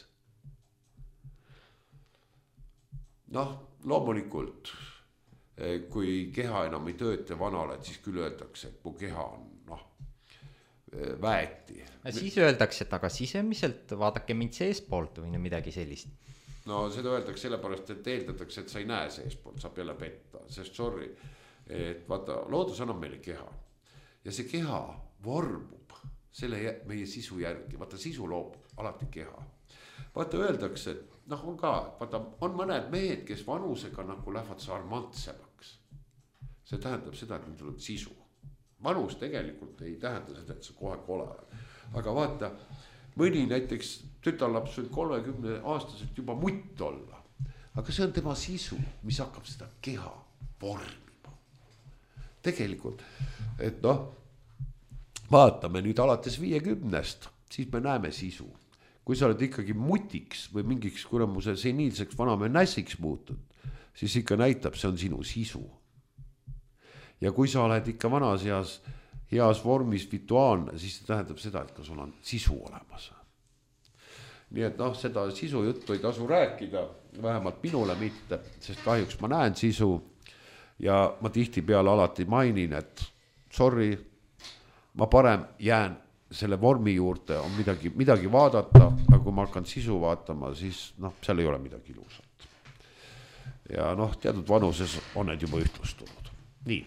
Speaker 2: Loomulikult, kui keha enam ei tööta vanale, siis küll öeldakse, et mu keha on väeti.
Speaker 1: Siis öeldakse, et aga sisemiselt vaadake mind seespoolt või midagi sellist.
Speaker 2: Seda öeldakse sellepärast, et eeldatakse, et sa ei näe seespoolt, saab jälle petta, sest sorry, et vaata, loodus annab meile keha. Ja see keha vormub selle meie sisu järgi. Vaata, sisu loob alati keha. Vaata, öeldakse, et on ka, vaata, on mõned mehed, kes vanusega nagu lähevad sarmantsemaks. See tähendab seda, et nüüd on sisu. Vanus tegelikult ei tähenda seda, et sa kohe kole. Aga vaata, mõni näiteks tütarlaps võib 30 aastaselt juba mutt olla. Aga see on tema sisu, mis hakkab seda keha vormima. Tegelikult, et vaatame nüüd alates 50, siis me näeme sisu. Kui sa oled ikkagi mutiks või mingiks kuramuse seniilseks vaname nässiks muutud, siis ikka näitab, see on sinu sisu. Ja kui sa oled ikka vanas heas vormis vituaalne, siis see tähendab seda, et ka sul on sisu olemas. Nii et seda sisu juttu ei tasu rääkida, vähemalt minule mitte, sest kahjuks ma näen sisu ja ma tihti peale alati mainin, et sorry, ma parem jään selle vormi juurde, on midagi vaadata, aga kui ma hakkan sisu vaatama, siis seal ei ole midagi ilusat. Ja teatud vanuses on need juba ühtlustunud. Nii.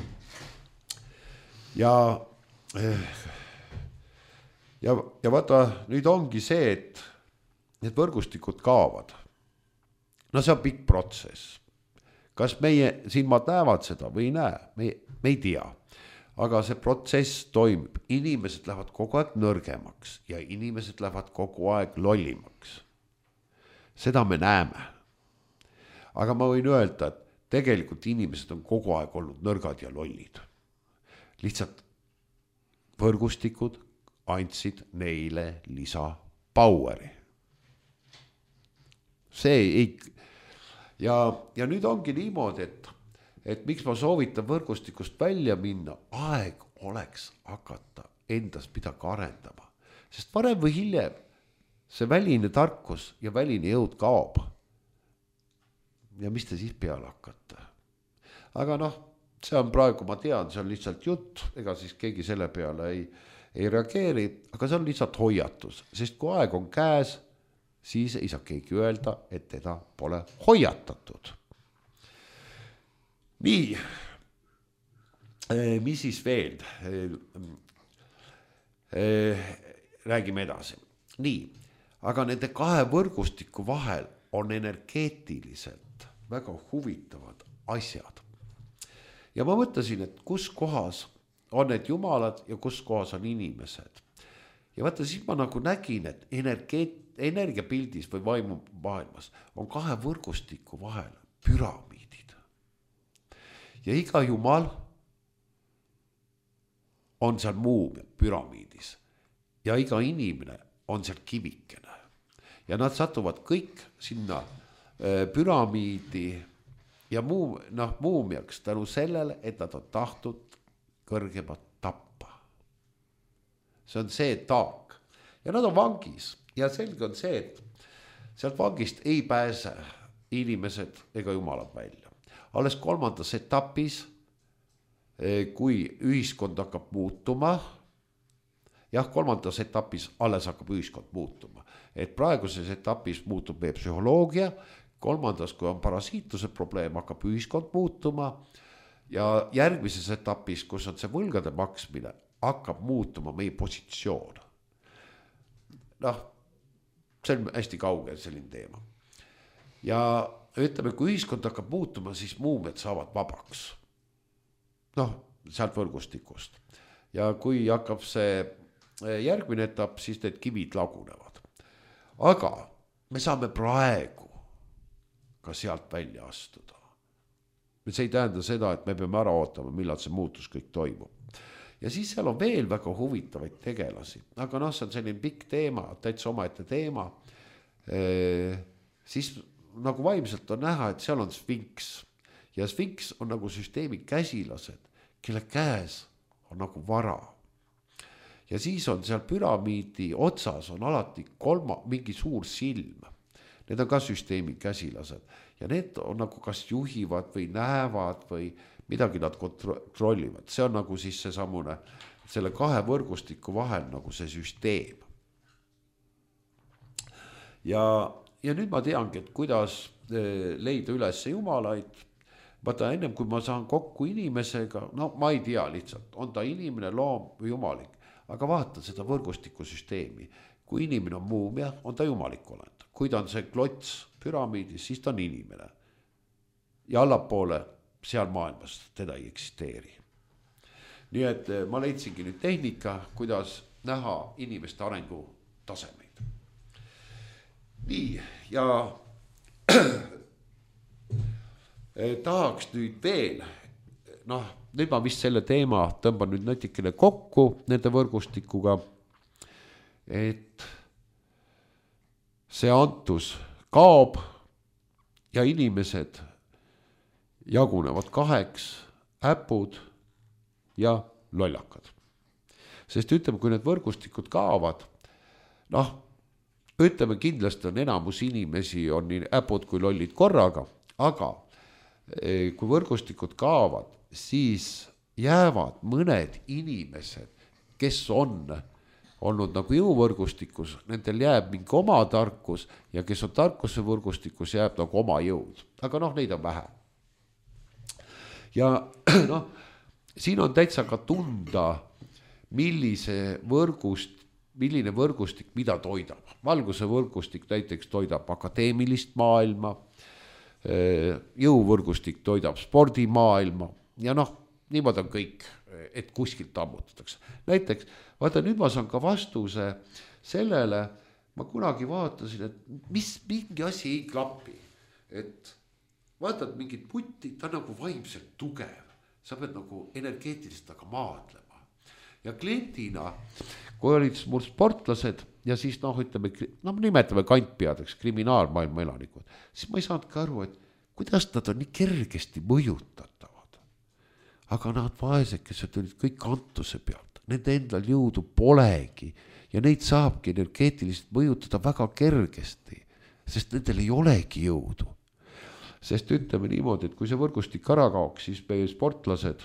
Speaker 2: Ja vaata, nüüd ongi see, et need võrgustikud kaovad. See on pikk protsess. Kas meie silmad näevad seda või ei näe? Me ei tea. Aga see protsess toimub. Inimesed lähevad kogu aeg nõrgemaks ja inimesed lähevad kogu aeg lollimaks. Seda me näeme. Aga ma võin öelda, et tegelikult inimesed on kogu aeg olnud nõrgad ja lollid. Lihtsalt võrgustikud andsid neile lisa poweri. See ei... Ja nüüd ongi niimoodi, et miks ma soovitan võrgustikust välja minna, aeg oleks hakata endast midagi arendama. Sest varem või hiljem see väline tarkus ja väline jõud kaob. Ja mis te siis peale hakata? Aga see on praegu, ma tean, see on lihtsalt jutt, ega siis keegi selle peale ei reageeri, aga see on lihtsalt hoiatus, sest kui aeg on käes, siis ei saa keegi öelda, et teda pole hoiatatud. Nii, mis siis veel? Räägime edasi. nii, aga nende kahe võrgustiku vahel on energeetiliselt väga huvitavad asjad. Ja ma mõtlesin, et kus kohas on need jumalad ja kus kohas on inimesed. Ja vaata, siis ma nagu nägin, et energiapildis või vaimumaailmas on kahe võrgustiku vahel püramiidid. Ja iga jumal on seal muumia püramiidis ja iga inimene on seal kivikene. Ja nad satuvad kõik sinna püramiidi ja muumiaks tänu sellele, et nad on tahtnud kõrgemat tappa. See on see taak. Ja nad on vangis. Ja selge on see, et sealt vangist ei pääse inimesed ega jumalad välja. Alles 3. etapis, kui ühiskond hakkab muutuma, 3. etapis alles hakkab ühiskond muutuma. Et praeguses etapis muutub meie psühholoogia, 3. kui on parasiitluse probleem, hakkab ühiskond muutuma ja järgmises etapis, kus on see võlgade maksmine, hakkab muutuma meie positsioon. See on hästi kaugel selline teema. Ja ütleme, kui ühiskond hakkab muutuma, siis muumed saavad vabaks. Sealt võrgustikust. Ja kui hakkab see järgmine etapp, siis need kivid lagunevad. Aga me saame praegu ka sealt välja astuda. See ei tähenda seda, et me peame ära ootama, millal see muutus kõik toimub. Ja siis seal on veel väga huvitavaid tegelasi. Aga see on selline pikk teema, täitsa omaette teema. Siis nagu vaimselt on näha, et seal on sfinks. Ja sfinks on nagu süsteemi käsilased, kelle käes on nagu vara. Ja siis on seal püramiidi otsas on alati mingi suur silm. Need on ka süsteemi käsilased. Ja need on nagu kas juhivad või näevad või midagi nad kontrollivad. See on nagu siis see samune, selle kahe võrgustiku vahel nagu see süsteem. Ja nüüd ma teangi, et kuidas leida üles jumalaid. Vaata, ennem kui ma saan kokku inimesega, ma ei tea lihtsalt, on ta inimene, loom või jumalik. Aga vaata seda võrgustikusüsteemi. Kui inimene on muumia, on ta jumalik olend. Kui ta on see klots püramiidis, siis ta on inimene. Ja allapoole seal maailmas teda ei eksisteeri. Nii et ma leidsingi nüüd tehnika, kuidas näha inimeste arengu tasemeid. Nii, ja tahaks nüüd veel, nüüd ma vist selle teema tõmban nüüd natikene kokku nende võrgustikuga, et see antus kaob ja inimesed jagunevad kaheks, äpud ja lollakad. Sest ütleme, kui need võrgustikud kaovad, ütleme kindlasti on enamus inimesi on nii äpud kui lollid korraga, aga kui võrgustikud kaovad, siis jäävad mõned inimesed, kes on olnud nagu jõuvõrgustikus, nendel jääb mingi oma tarkus ja kes on tarkuse võrgustikus, jääb nagu oma jõud. Aga neid on vähe. Ja siin on täitsa ka tunda, milline võrgustik mida toidab. Valguse võrgustik näiteks toidab akadeemilist maailma, jõuvõrgustik toidab spordimaailma ja niimoodi on kõik, et kuskilt ammutatakse. Näiteks, vaata nüüd ma saan ka vastuse sellele, ma kunagi vaatasin, et mingi asi ei klapi. Et vaatad mingit putti, ta on nagu vaimselt tugev. Sa pead nagu energeetiliselt aga maadlema. Ja klientina, kui olid mul sportlased ja siis nimetame kantpeadeks, kriminaalmaailma elanikud, siis ma ei saanud ka aru, et kuidas nad on nii kergesti mõjutatavad. Aga nad vaesekesed olid kõik antuse pealt, nende endal jõudu polegi ja neid saabki energeetiliselt mõjutada väga kergesti, sest nendel ei olegi jõudu. Sest ütleme niimoodi, et kui see võrgustik ära kaoks, siis meie sportlased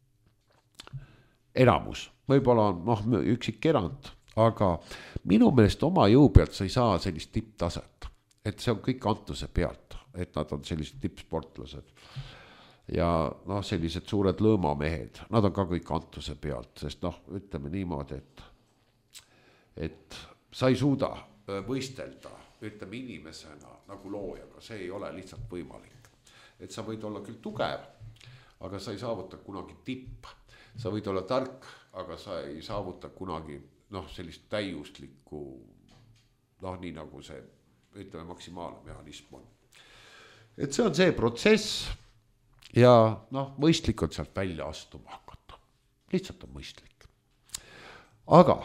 Speaker 2: enamus, võib-olla on üksik erand, aga minu meelest oma jõu pealt sa ei saa sellist tipptaset, et see on kõik antuse pealt, et nad on sellised tippsportlased ja sellised suured lõõmamehed, nad on ka kõik antuse pealt, sest ütleme niimoodi, et sa ei suuda võistelda, ütleme inimesena nagu loojaga, see ei ole lihtsalt võimalik. Et sa võid olla küll tugev, aga sa ei saavuta kunagi tipp. Sa võid olla tark, aga sa ei saavuta kunagi sellist täiuslikku, nii nagu see, ütleme, maksimaalne mehhanism on. Et see on see protsess ja mõistlikult sealt välja astuma hakata. Lihtsalt on mõistlik. Aga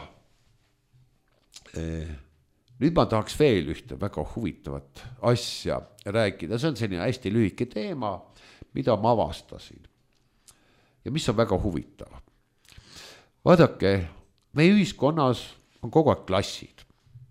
Speaker 2: nüüd ma tahaks veel ühte väga huvitavat asja rääkida. See on selline hästi lühike teema, mida ma avastasin. Ja mis on väga huvitav. Vaadake, meie ühiskonnas on kogu aeg klassid.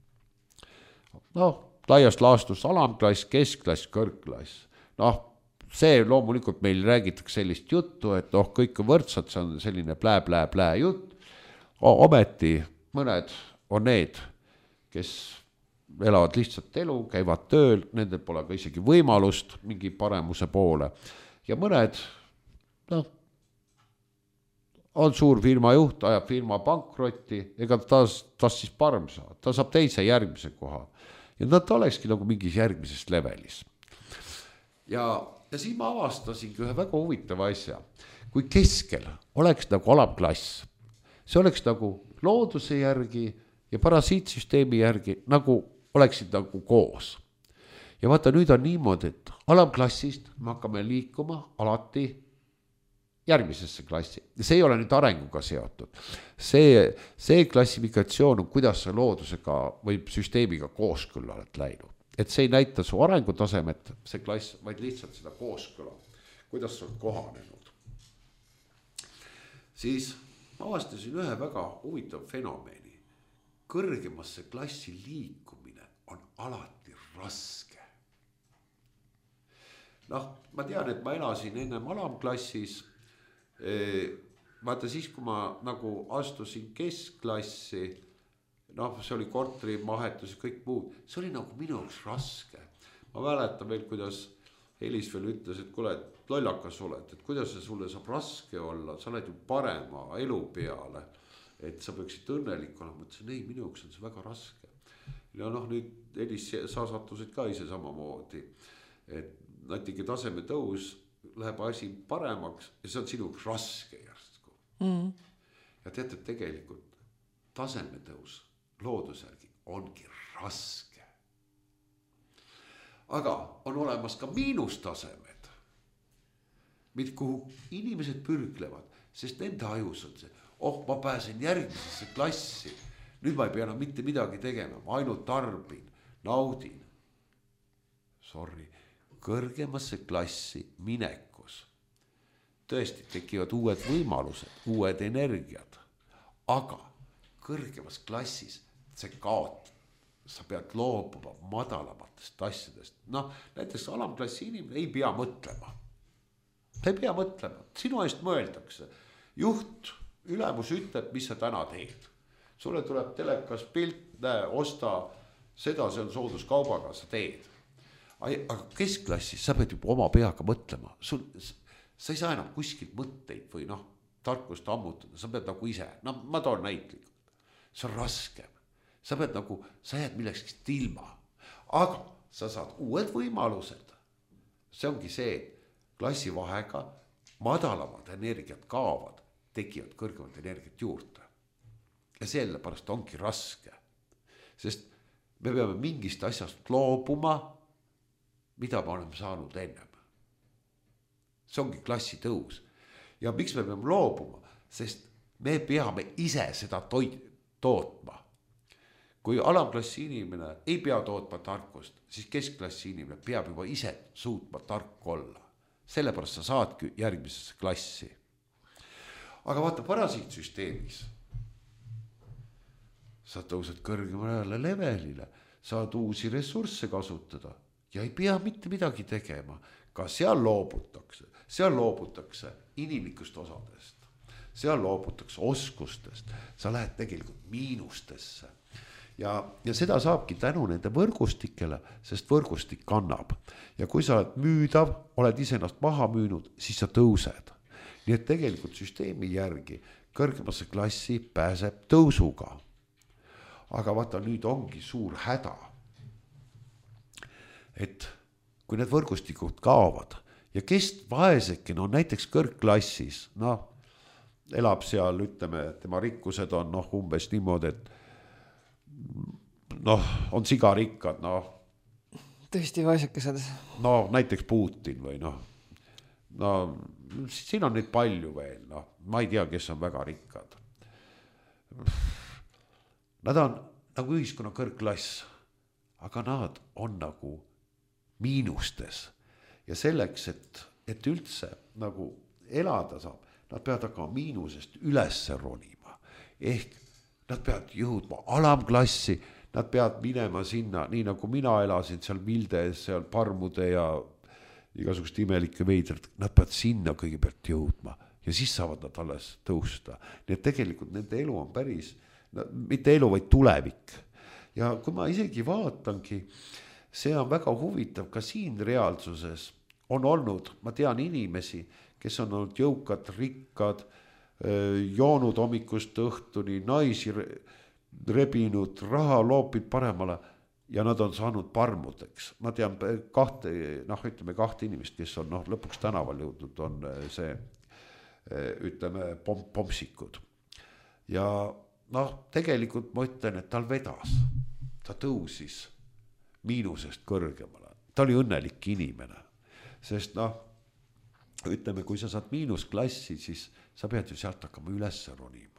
Speaker 2: Laiast laastus alamklass, keskklass, kõrgklass. See loomulikult meil räägitakse sellist juttu, et kõik on võrdsad, see on selline plää jutt. Ometi mõned on need, kes elavad lihtsalt elu, käivad tööl, nendel pole ka isegi võimalust mingi paremuse poole. Ja mõned, on suur firma juht, ajab firma pankrotti, ega ta siis parem saa, ta saab teise järgmise koha. Ja ta olekski nagu mingis järgmises levelis. Ja siin ma avastasingi ühe väga huvitava asja. Kui keskel oleks nagu alamklass, see oleks nagu looduse järgi ja parasiitsüsteemi järgi nagu oleksid nagu koos. Ja vaata, nüüd on niimoodi, et alamklassist me hakkame liikuma alati järgmisesse klassi. See ei ole nüüd arenguga seotud. See klassifikatsioon on, kuidas sa loodusega või süsteemiga kooskõlla oled läinud. Et see ei näita su arengutasemet, see klass, vaid lihtsalt seda kooskõla, kuidas sa oled kohanenud. Siis avastasin ühe väga huvitav fenomeni. Kõrgemasse klassi liikumine on alati raske. Ma tean, et ma elasin ennem alamklassis. Vaata siis, kui ma nagu astusin keskklassi, see oli korterimahetus ja kõik muud, see oli nagu minu jaoks raske. Ma mäletan veel, kuidas Elis veel ütles, et kuule, et lollakas oled, et kuidas see sulle saab raske olla, sa oled ju parema elu peale, et sa peaksid õnnelik olema. Mõtlesin, ei, minu jaoks on see väga raske. Ja nüüd Elis, sa sattusid ka ise samamoodi, et natuke taseme tõus läheb asi paremaks ja see on sinuks raske järsku. Ja teate, tegelikult tasemetõus loodusjärgi ongi raske. Aga on olemas ka miinustasemed, kuhu inimesed pürglevad, sest nende ajus on see, ma pääsen järgmisesse klassi, nüüd ma ei pea enam mitte midagi tegema, ma ainult tarbin, naudin. Kõrgemasse klassi minekus tõesti tekivad uued võimalused, uued energiad, aga kõrgemas klassis sa pead loobuma madalamatest asjadest. Näiteks alamklassi inimene ei pea mõtlema. Ta ei pea mõtlema, sinu eest mõeldakse. Juht, ülemus ütleb, mis sa täna teed. Sulle tuleb telekas pilt, osta seda, see on sooduskaubaga, sa teed. Aga keskklassis sa pead juba oma peaga mõtlema. Sa ei saa enam kuskilt mõtteid või tarkust ammutada. Sa pead nagu ise, ma toon näitlikult. See on raskem. Sa jääd millekski ilma. Aga sa saad uued võimalused. See ongi see, klassi vahega madalamad energiat kaovad, tekivad kõrgemad energiat juurde. Ja sellepärast ongi raske. Sest me peame mingist asjast loobuma, mida me oleme saanud ennem. See ongi klassi tõus. Ja miks me peame loobuma? Sest me peame ise seda tootma. Kui alamklassi inimene ei pea tootma tarkust, siis keskklassi inimene peab juba ise suutma tark olla. Sellepärast sa saadki järgmisesse klassi. Aga vaata, parasiitsüsteemis sa tõused kõrgemale levelile, saad uusi ressursse kasutada ja ei pea mitte midagi tegema. Ka seal loobutakse inimlikust osadest, seal loobutakse oskustest, sa lähed tegelikult miinustesse. Ja seda saabki tänu nende võrgustikele, sest võrgustik kannab. Ja kui sa oled müüdav, oled iseennast maha müünud, siis sa tõused. Nii et tegelikult süsteemi järgi kõrgemasse klassi pääseb tõusuga. aga vaata, nüüd ongi suur häda, et kui need võrgustikud kaovad ja kes vaeseke, no näiteks kõrgklassis, noh, elab seal, ütleme, tema rikkused on umbes niimoodi, et on sigarikkad,
Speaker 3: tõesti vaesekesed.
Speaker 2: Näiteks Putin või siin on neid palju veel, ma ei tea, kes on väga rikkad. Nad on nagu ühiskonna kõrgklass, aga nad on nagu miinustes ja selleks, et üldse nagu elada saab, nad peavad hakkama miinusest üles ronima. Ehk nad peavad jõudma alamklassi, nad peavad minema sinna, nii nagu mina elasin seal Vildes, seal parmude ja igasugust imelike veidrat, nad peavad sinna kõigepealt jõudma ja siis saavad nad alles tõusta. Nii et tegelikult nende elu on päris, mitte elu, vaid tulevik. Ja kui ma isegi vaatangi, see on väga huvitav ka siin reaalsuses. On olnud, ma tean inimesi, kes on olnud jõukad, rikkad, joonud hommikust õhtuni, naisi rebinud, raha loopid paremale ja nad on saanud parmudeks. Ma tean kahte inimest, kes on lõpuks tänaval jõudnud, on see, ütleme, pomsikud. Ja tegelikult ma ütlen, et tal vedas, ta tõusis miinusest kõrgemale, ta oli õnnelik inimene, sest ütleme, kui sa saad miinusklassi, siis sa pead ju sealt hakkama üles ronima.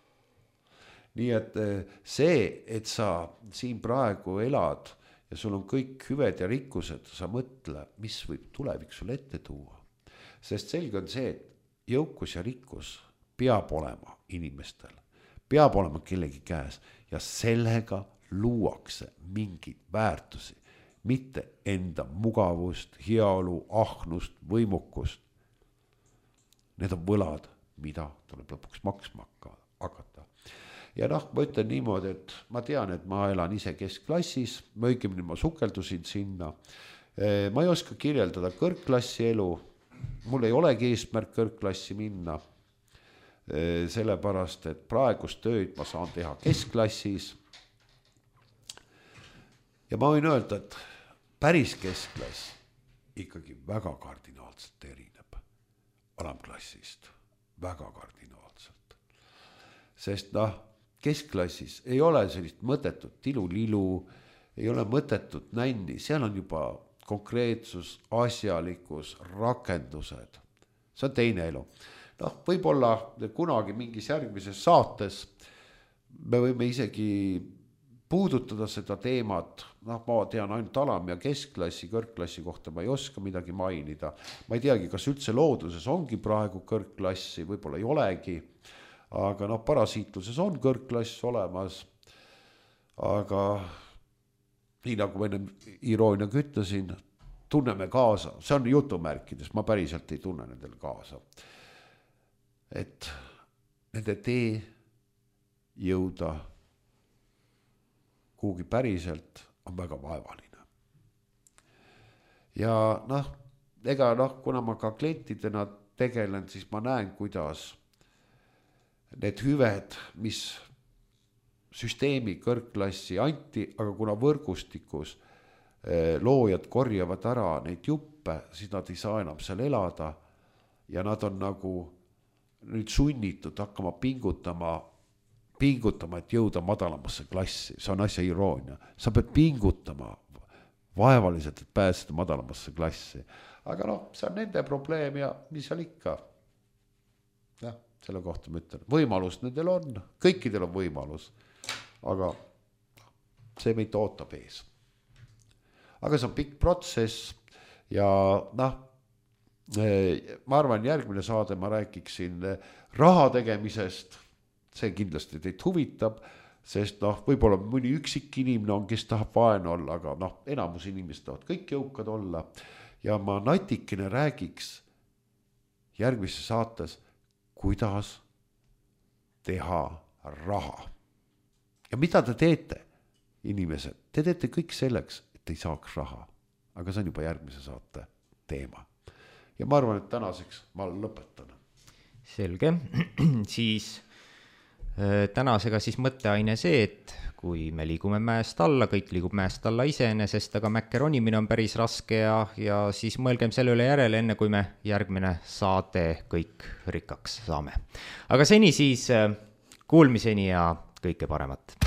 Speaker 2: Nii et see, et sa siin praegu elad ja sul on kõik hüved ja rikkused, sa mõtle, mis võib tulevik sulle ette tuua. Sest selge on see, et jõukus ja rikkus peab olema inimestel, peab olema kellegi käes ja sellega luuakse mingeid väärtusi, mitte enda mugavust, heaolu, ahnust, võimukust. Need on võlad, mida tuleb lõpuks maksma hakata. Ja ma ütlen niimoodi, et ma tean, et ma elan ise keskklassis, õigemini ma sukeldusin sinna. Ma ei oska kirjeldada kõrgklassi elu, mul ei olegi eesmärk kõrgklassi minna, sellepärast, et praegust tööd ma saan teha keskklassis. Ja ma võin öelda, et päris keskklass ikkagi väga kardinaalselt erineb alamklassist, väga kardinaalselt. Sest keskklassis ei ole sellist mõttetut tilulilu, ei ole mõttetut nänni, seal on juba konkreetsus, asjalikkus, rakendused. See on teine elu. Võib-olla kunagi mingis järgmises saates me võime isegi puudutada seda teemat, ma tean ainult alam- ja keskklassi, kõrgklassi kohta ma ei oska midagi mainida. Ma ei teagi, kas üldse looduses ongi praegu kõrgklassi, võib-olla ei olegi, aga parasiitluses on kõrgklass olemas, aga nii nagu ma enne irooniaga ütlesin, tunneme kaasa, see on jutumärkides, ma päriselt ei tunne nendele kaasa. Et nende tee jõuda kuhugi päriselt on väga vaevaline. Ja kuna ma ka klientidena tegelen, siis ma näen, kuidas need hüved, mis süsteemi kõrgklassi anti, aga kuna võrgustikus loojad korjavad ära neid juppe, siis nad ei saa enam seal elada ja nad on nagu nüüd sunnitud hakkama pingutama, et jõuda madalamasse klassi. See on asja iroonia. Sa pead pingutama vaevaliselt, et pääseda madalamasse klassi. Aga see on nende probleem ja mis seal ikka. Selle kohta ma ütlen. Võimalus nendel on, kõikidel on võimalus, aga see meid ootab ees. Aga see on pikk protsess ja ma arvan, järgmine saade ma rääkiksin raha tegemisest. See kindlasti teid huvitab, sest võib-olla mõni üksik inimene on, kes tahab vaene olla, aga enamus inimesed tahavad kõik jõukad olla. Ja ma natikene räägiks järgmises saates, kuidas teha raha. Ja mida te teete, inimesed? Te teete kõik selleks, et ei saaks raha. Aga see on juba järgmise saate teema. Ja ma arvan, et tänaseks ma lõpetan.
Speaker 1: Selge, siis Tänasega siis mõtteaine see, et kui me liigume mäest alla, kõik liigub mäest alla iseenesest, aga mäkke ronimine on päris raske ja siis mõelgem selle üle järele, enne kui me järgmine saade kõik rikkaks saame. Aga seni siis kuulmiseni ja kõike paremat!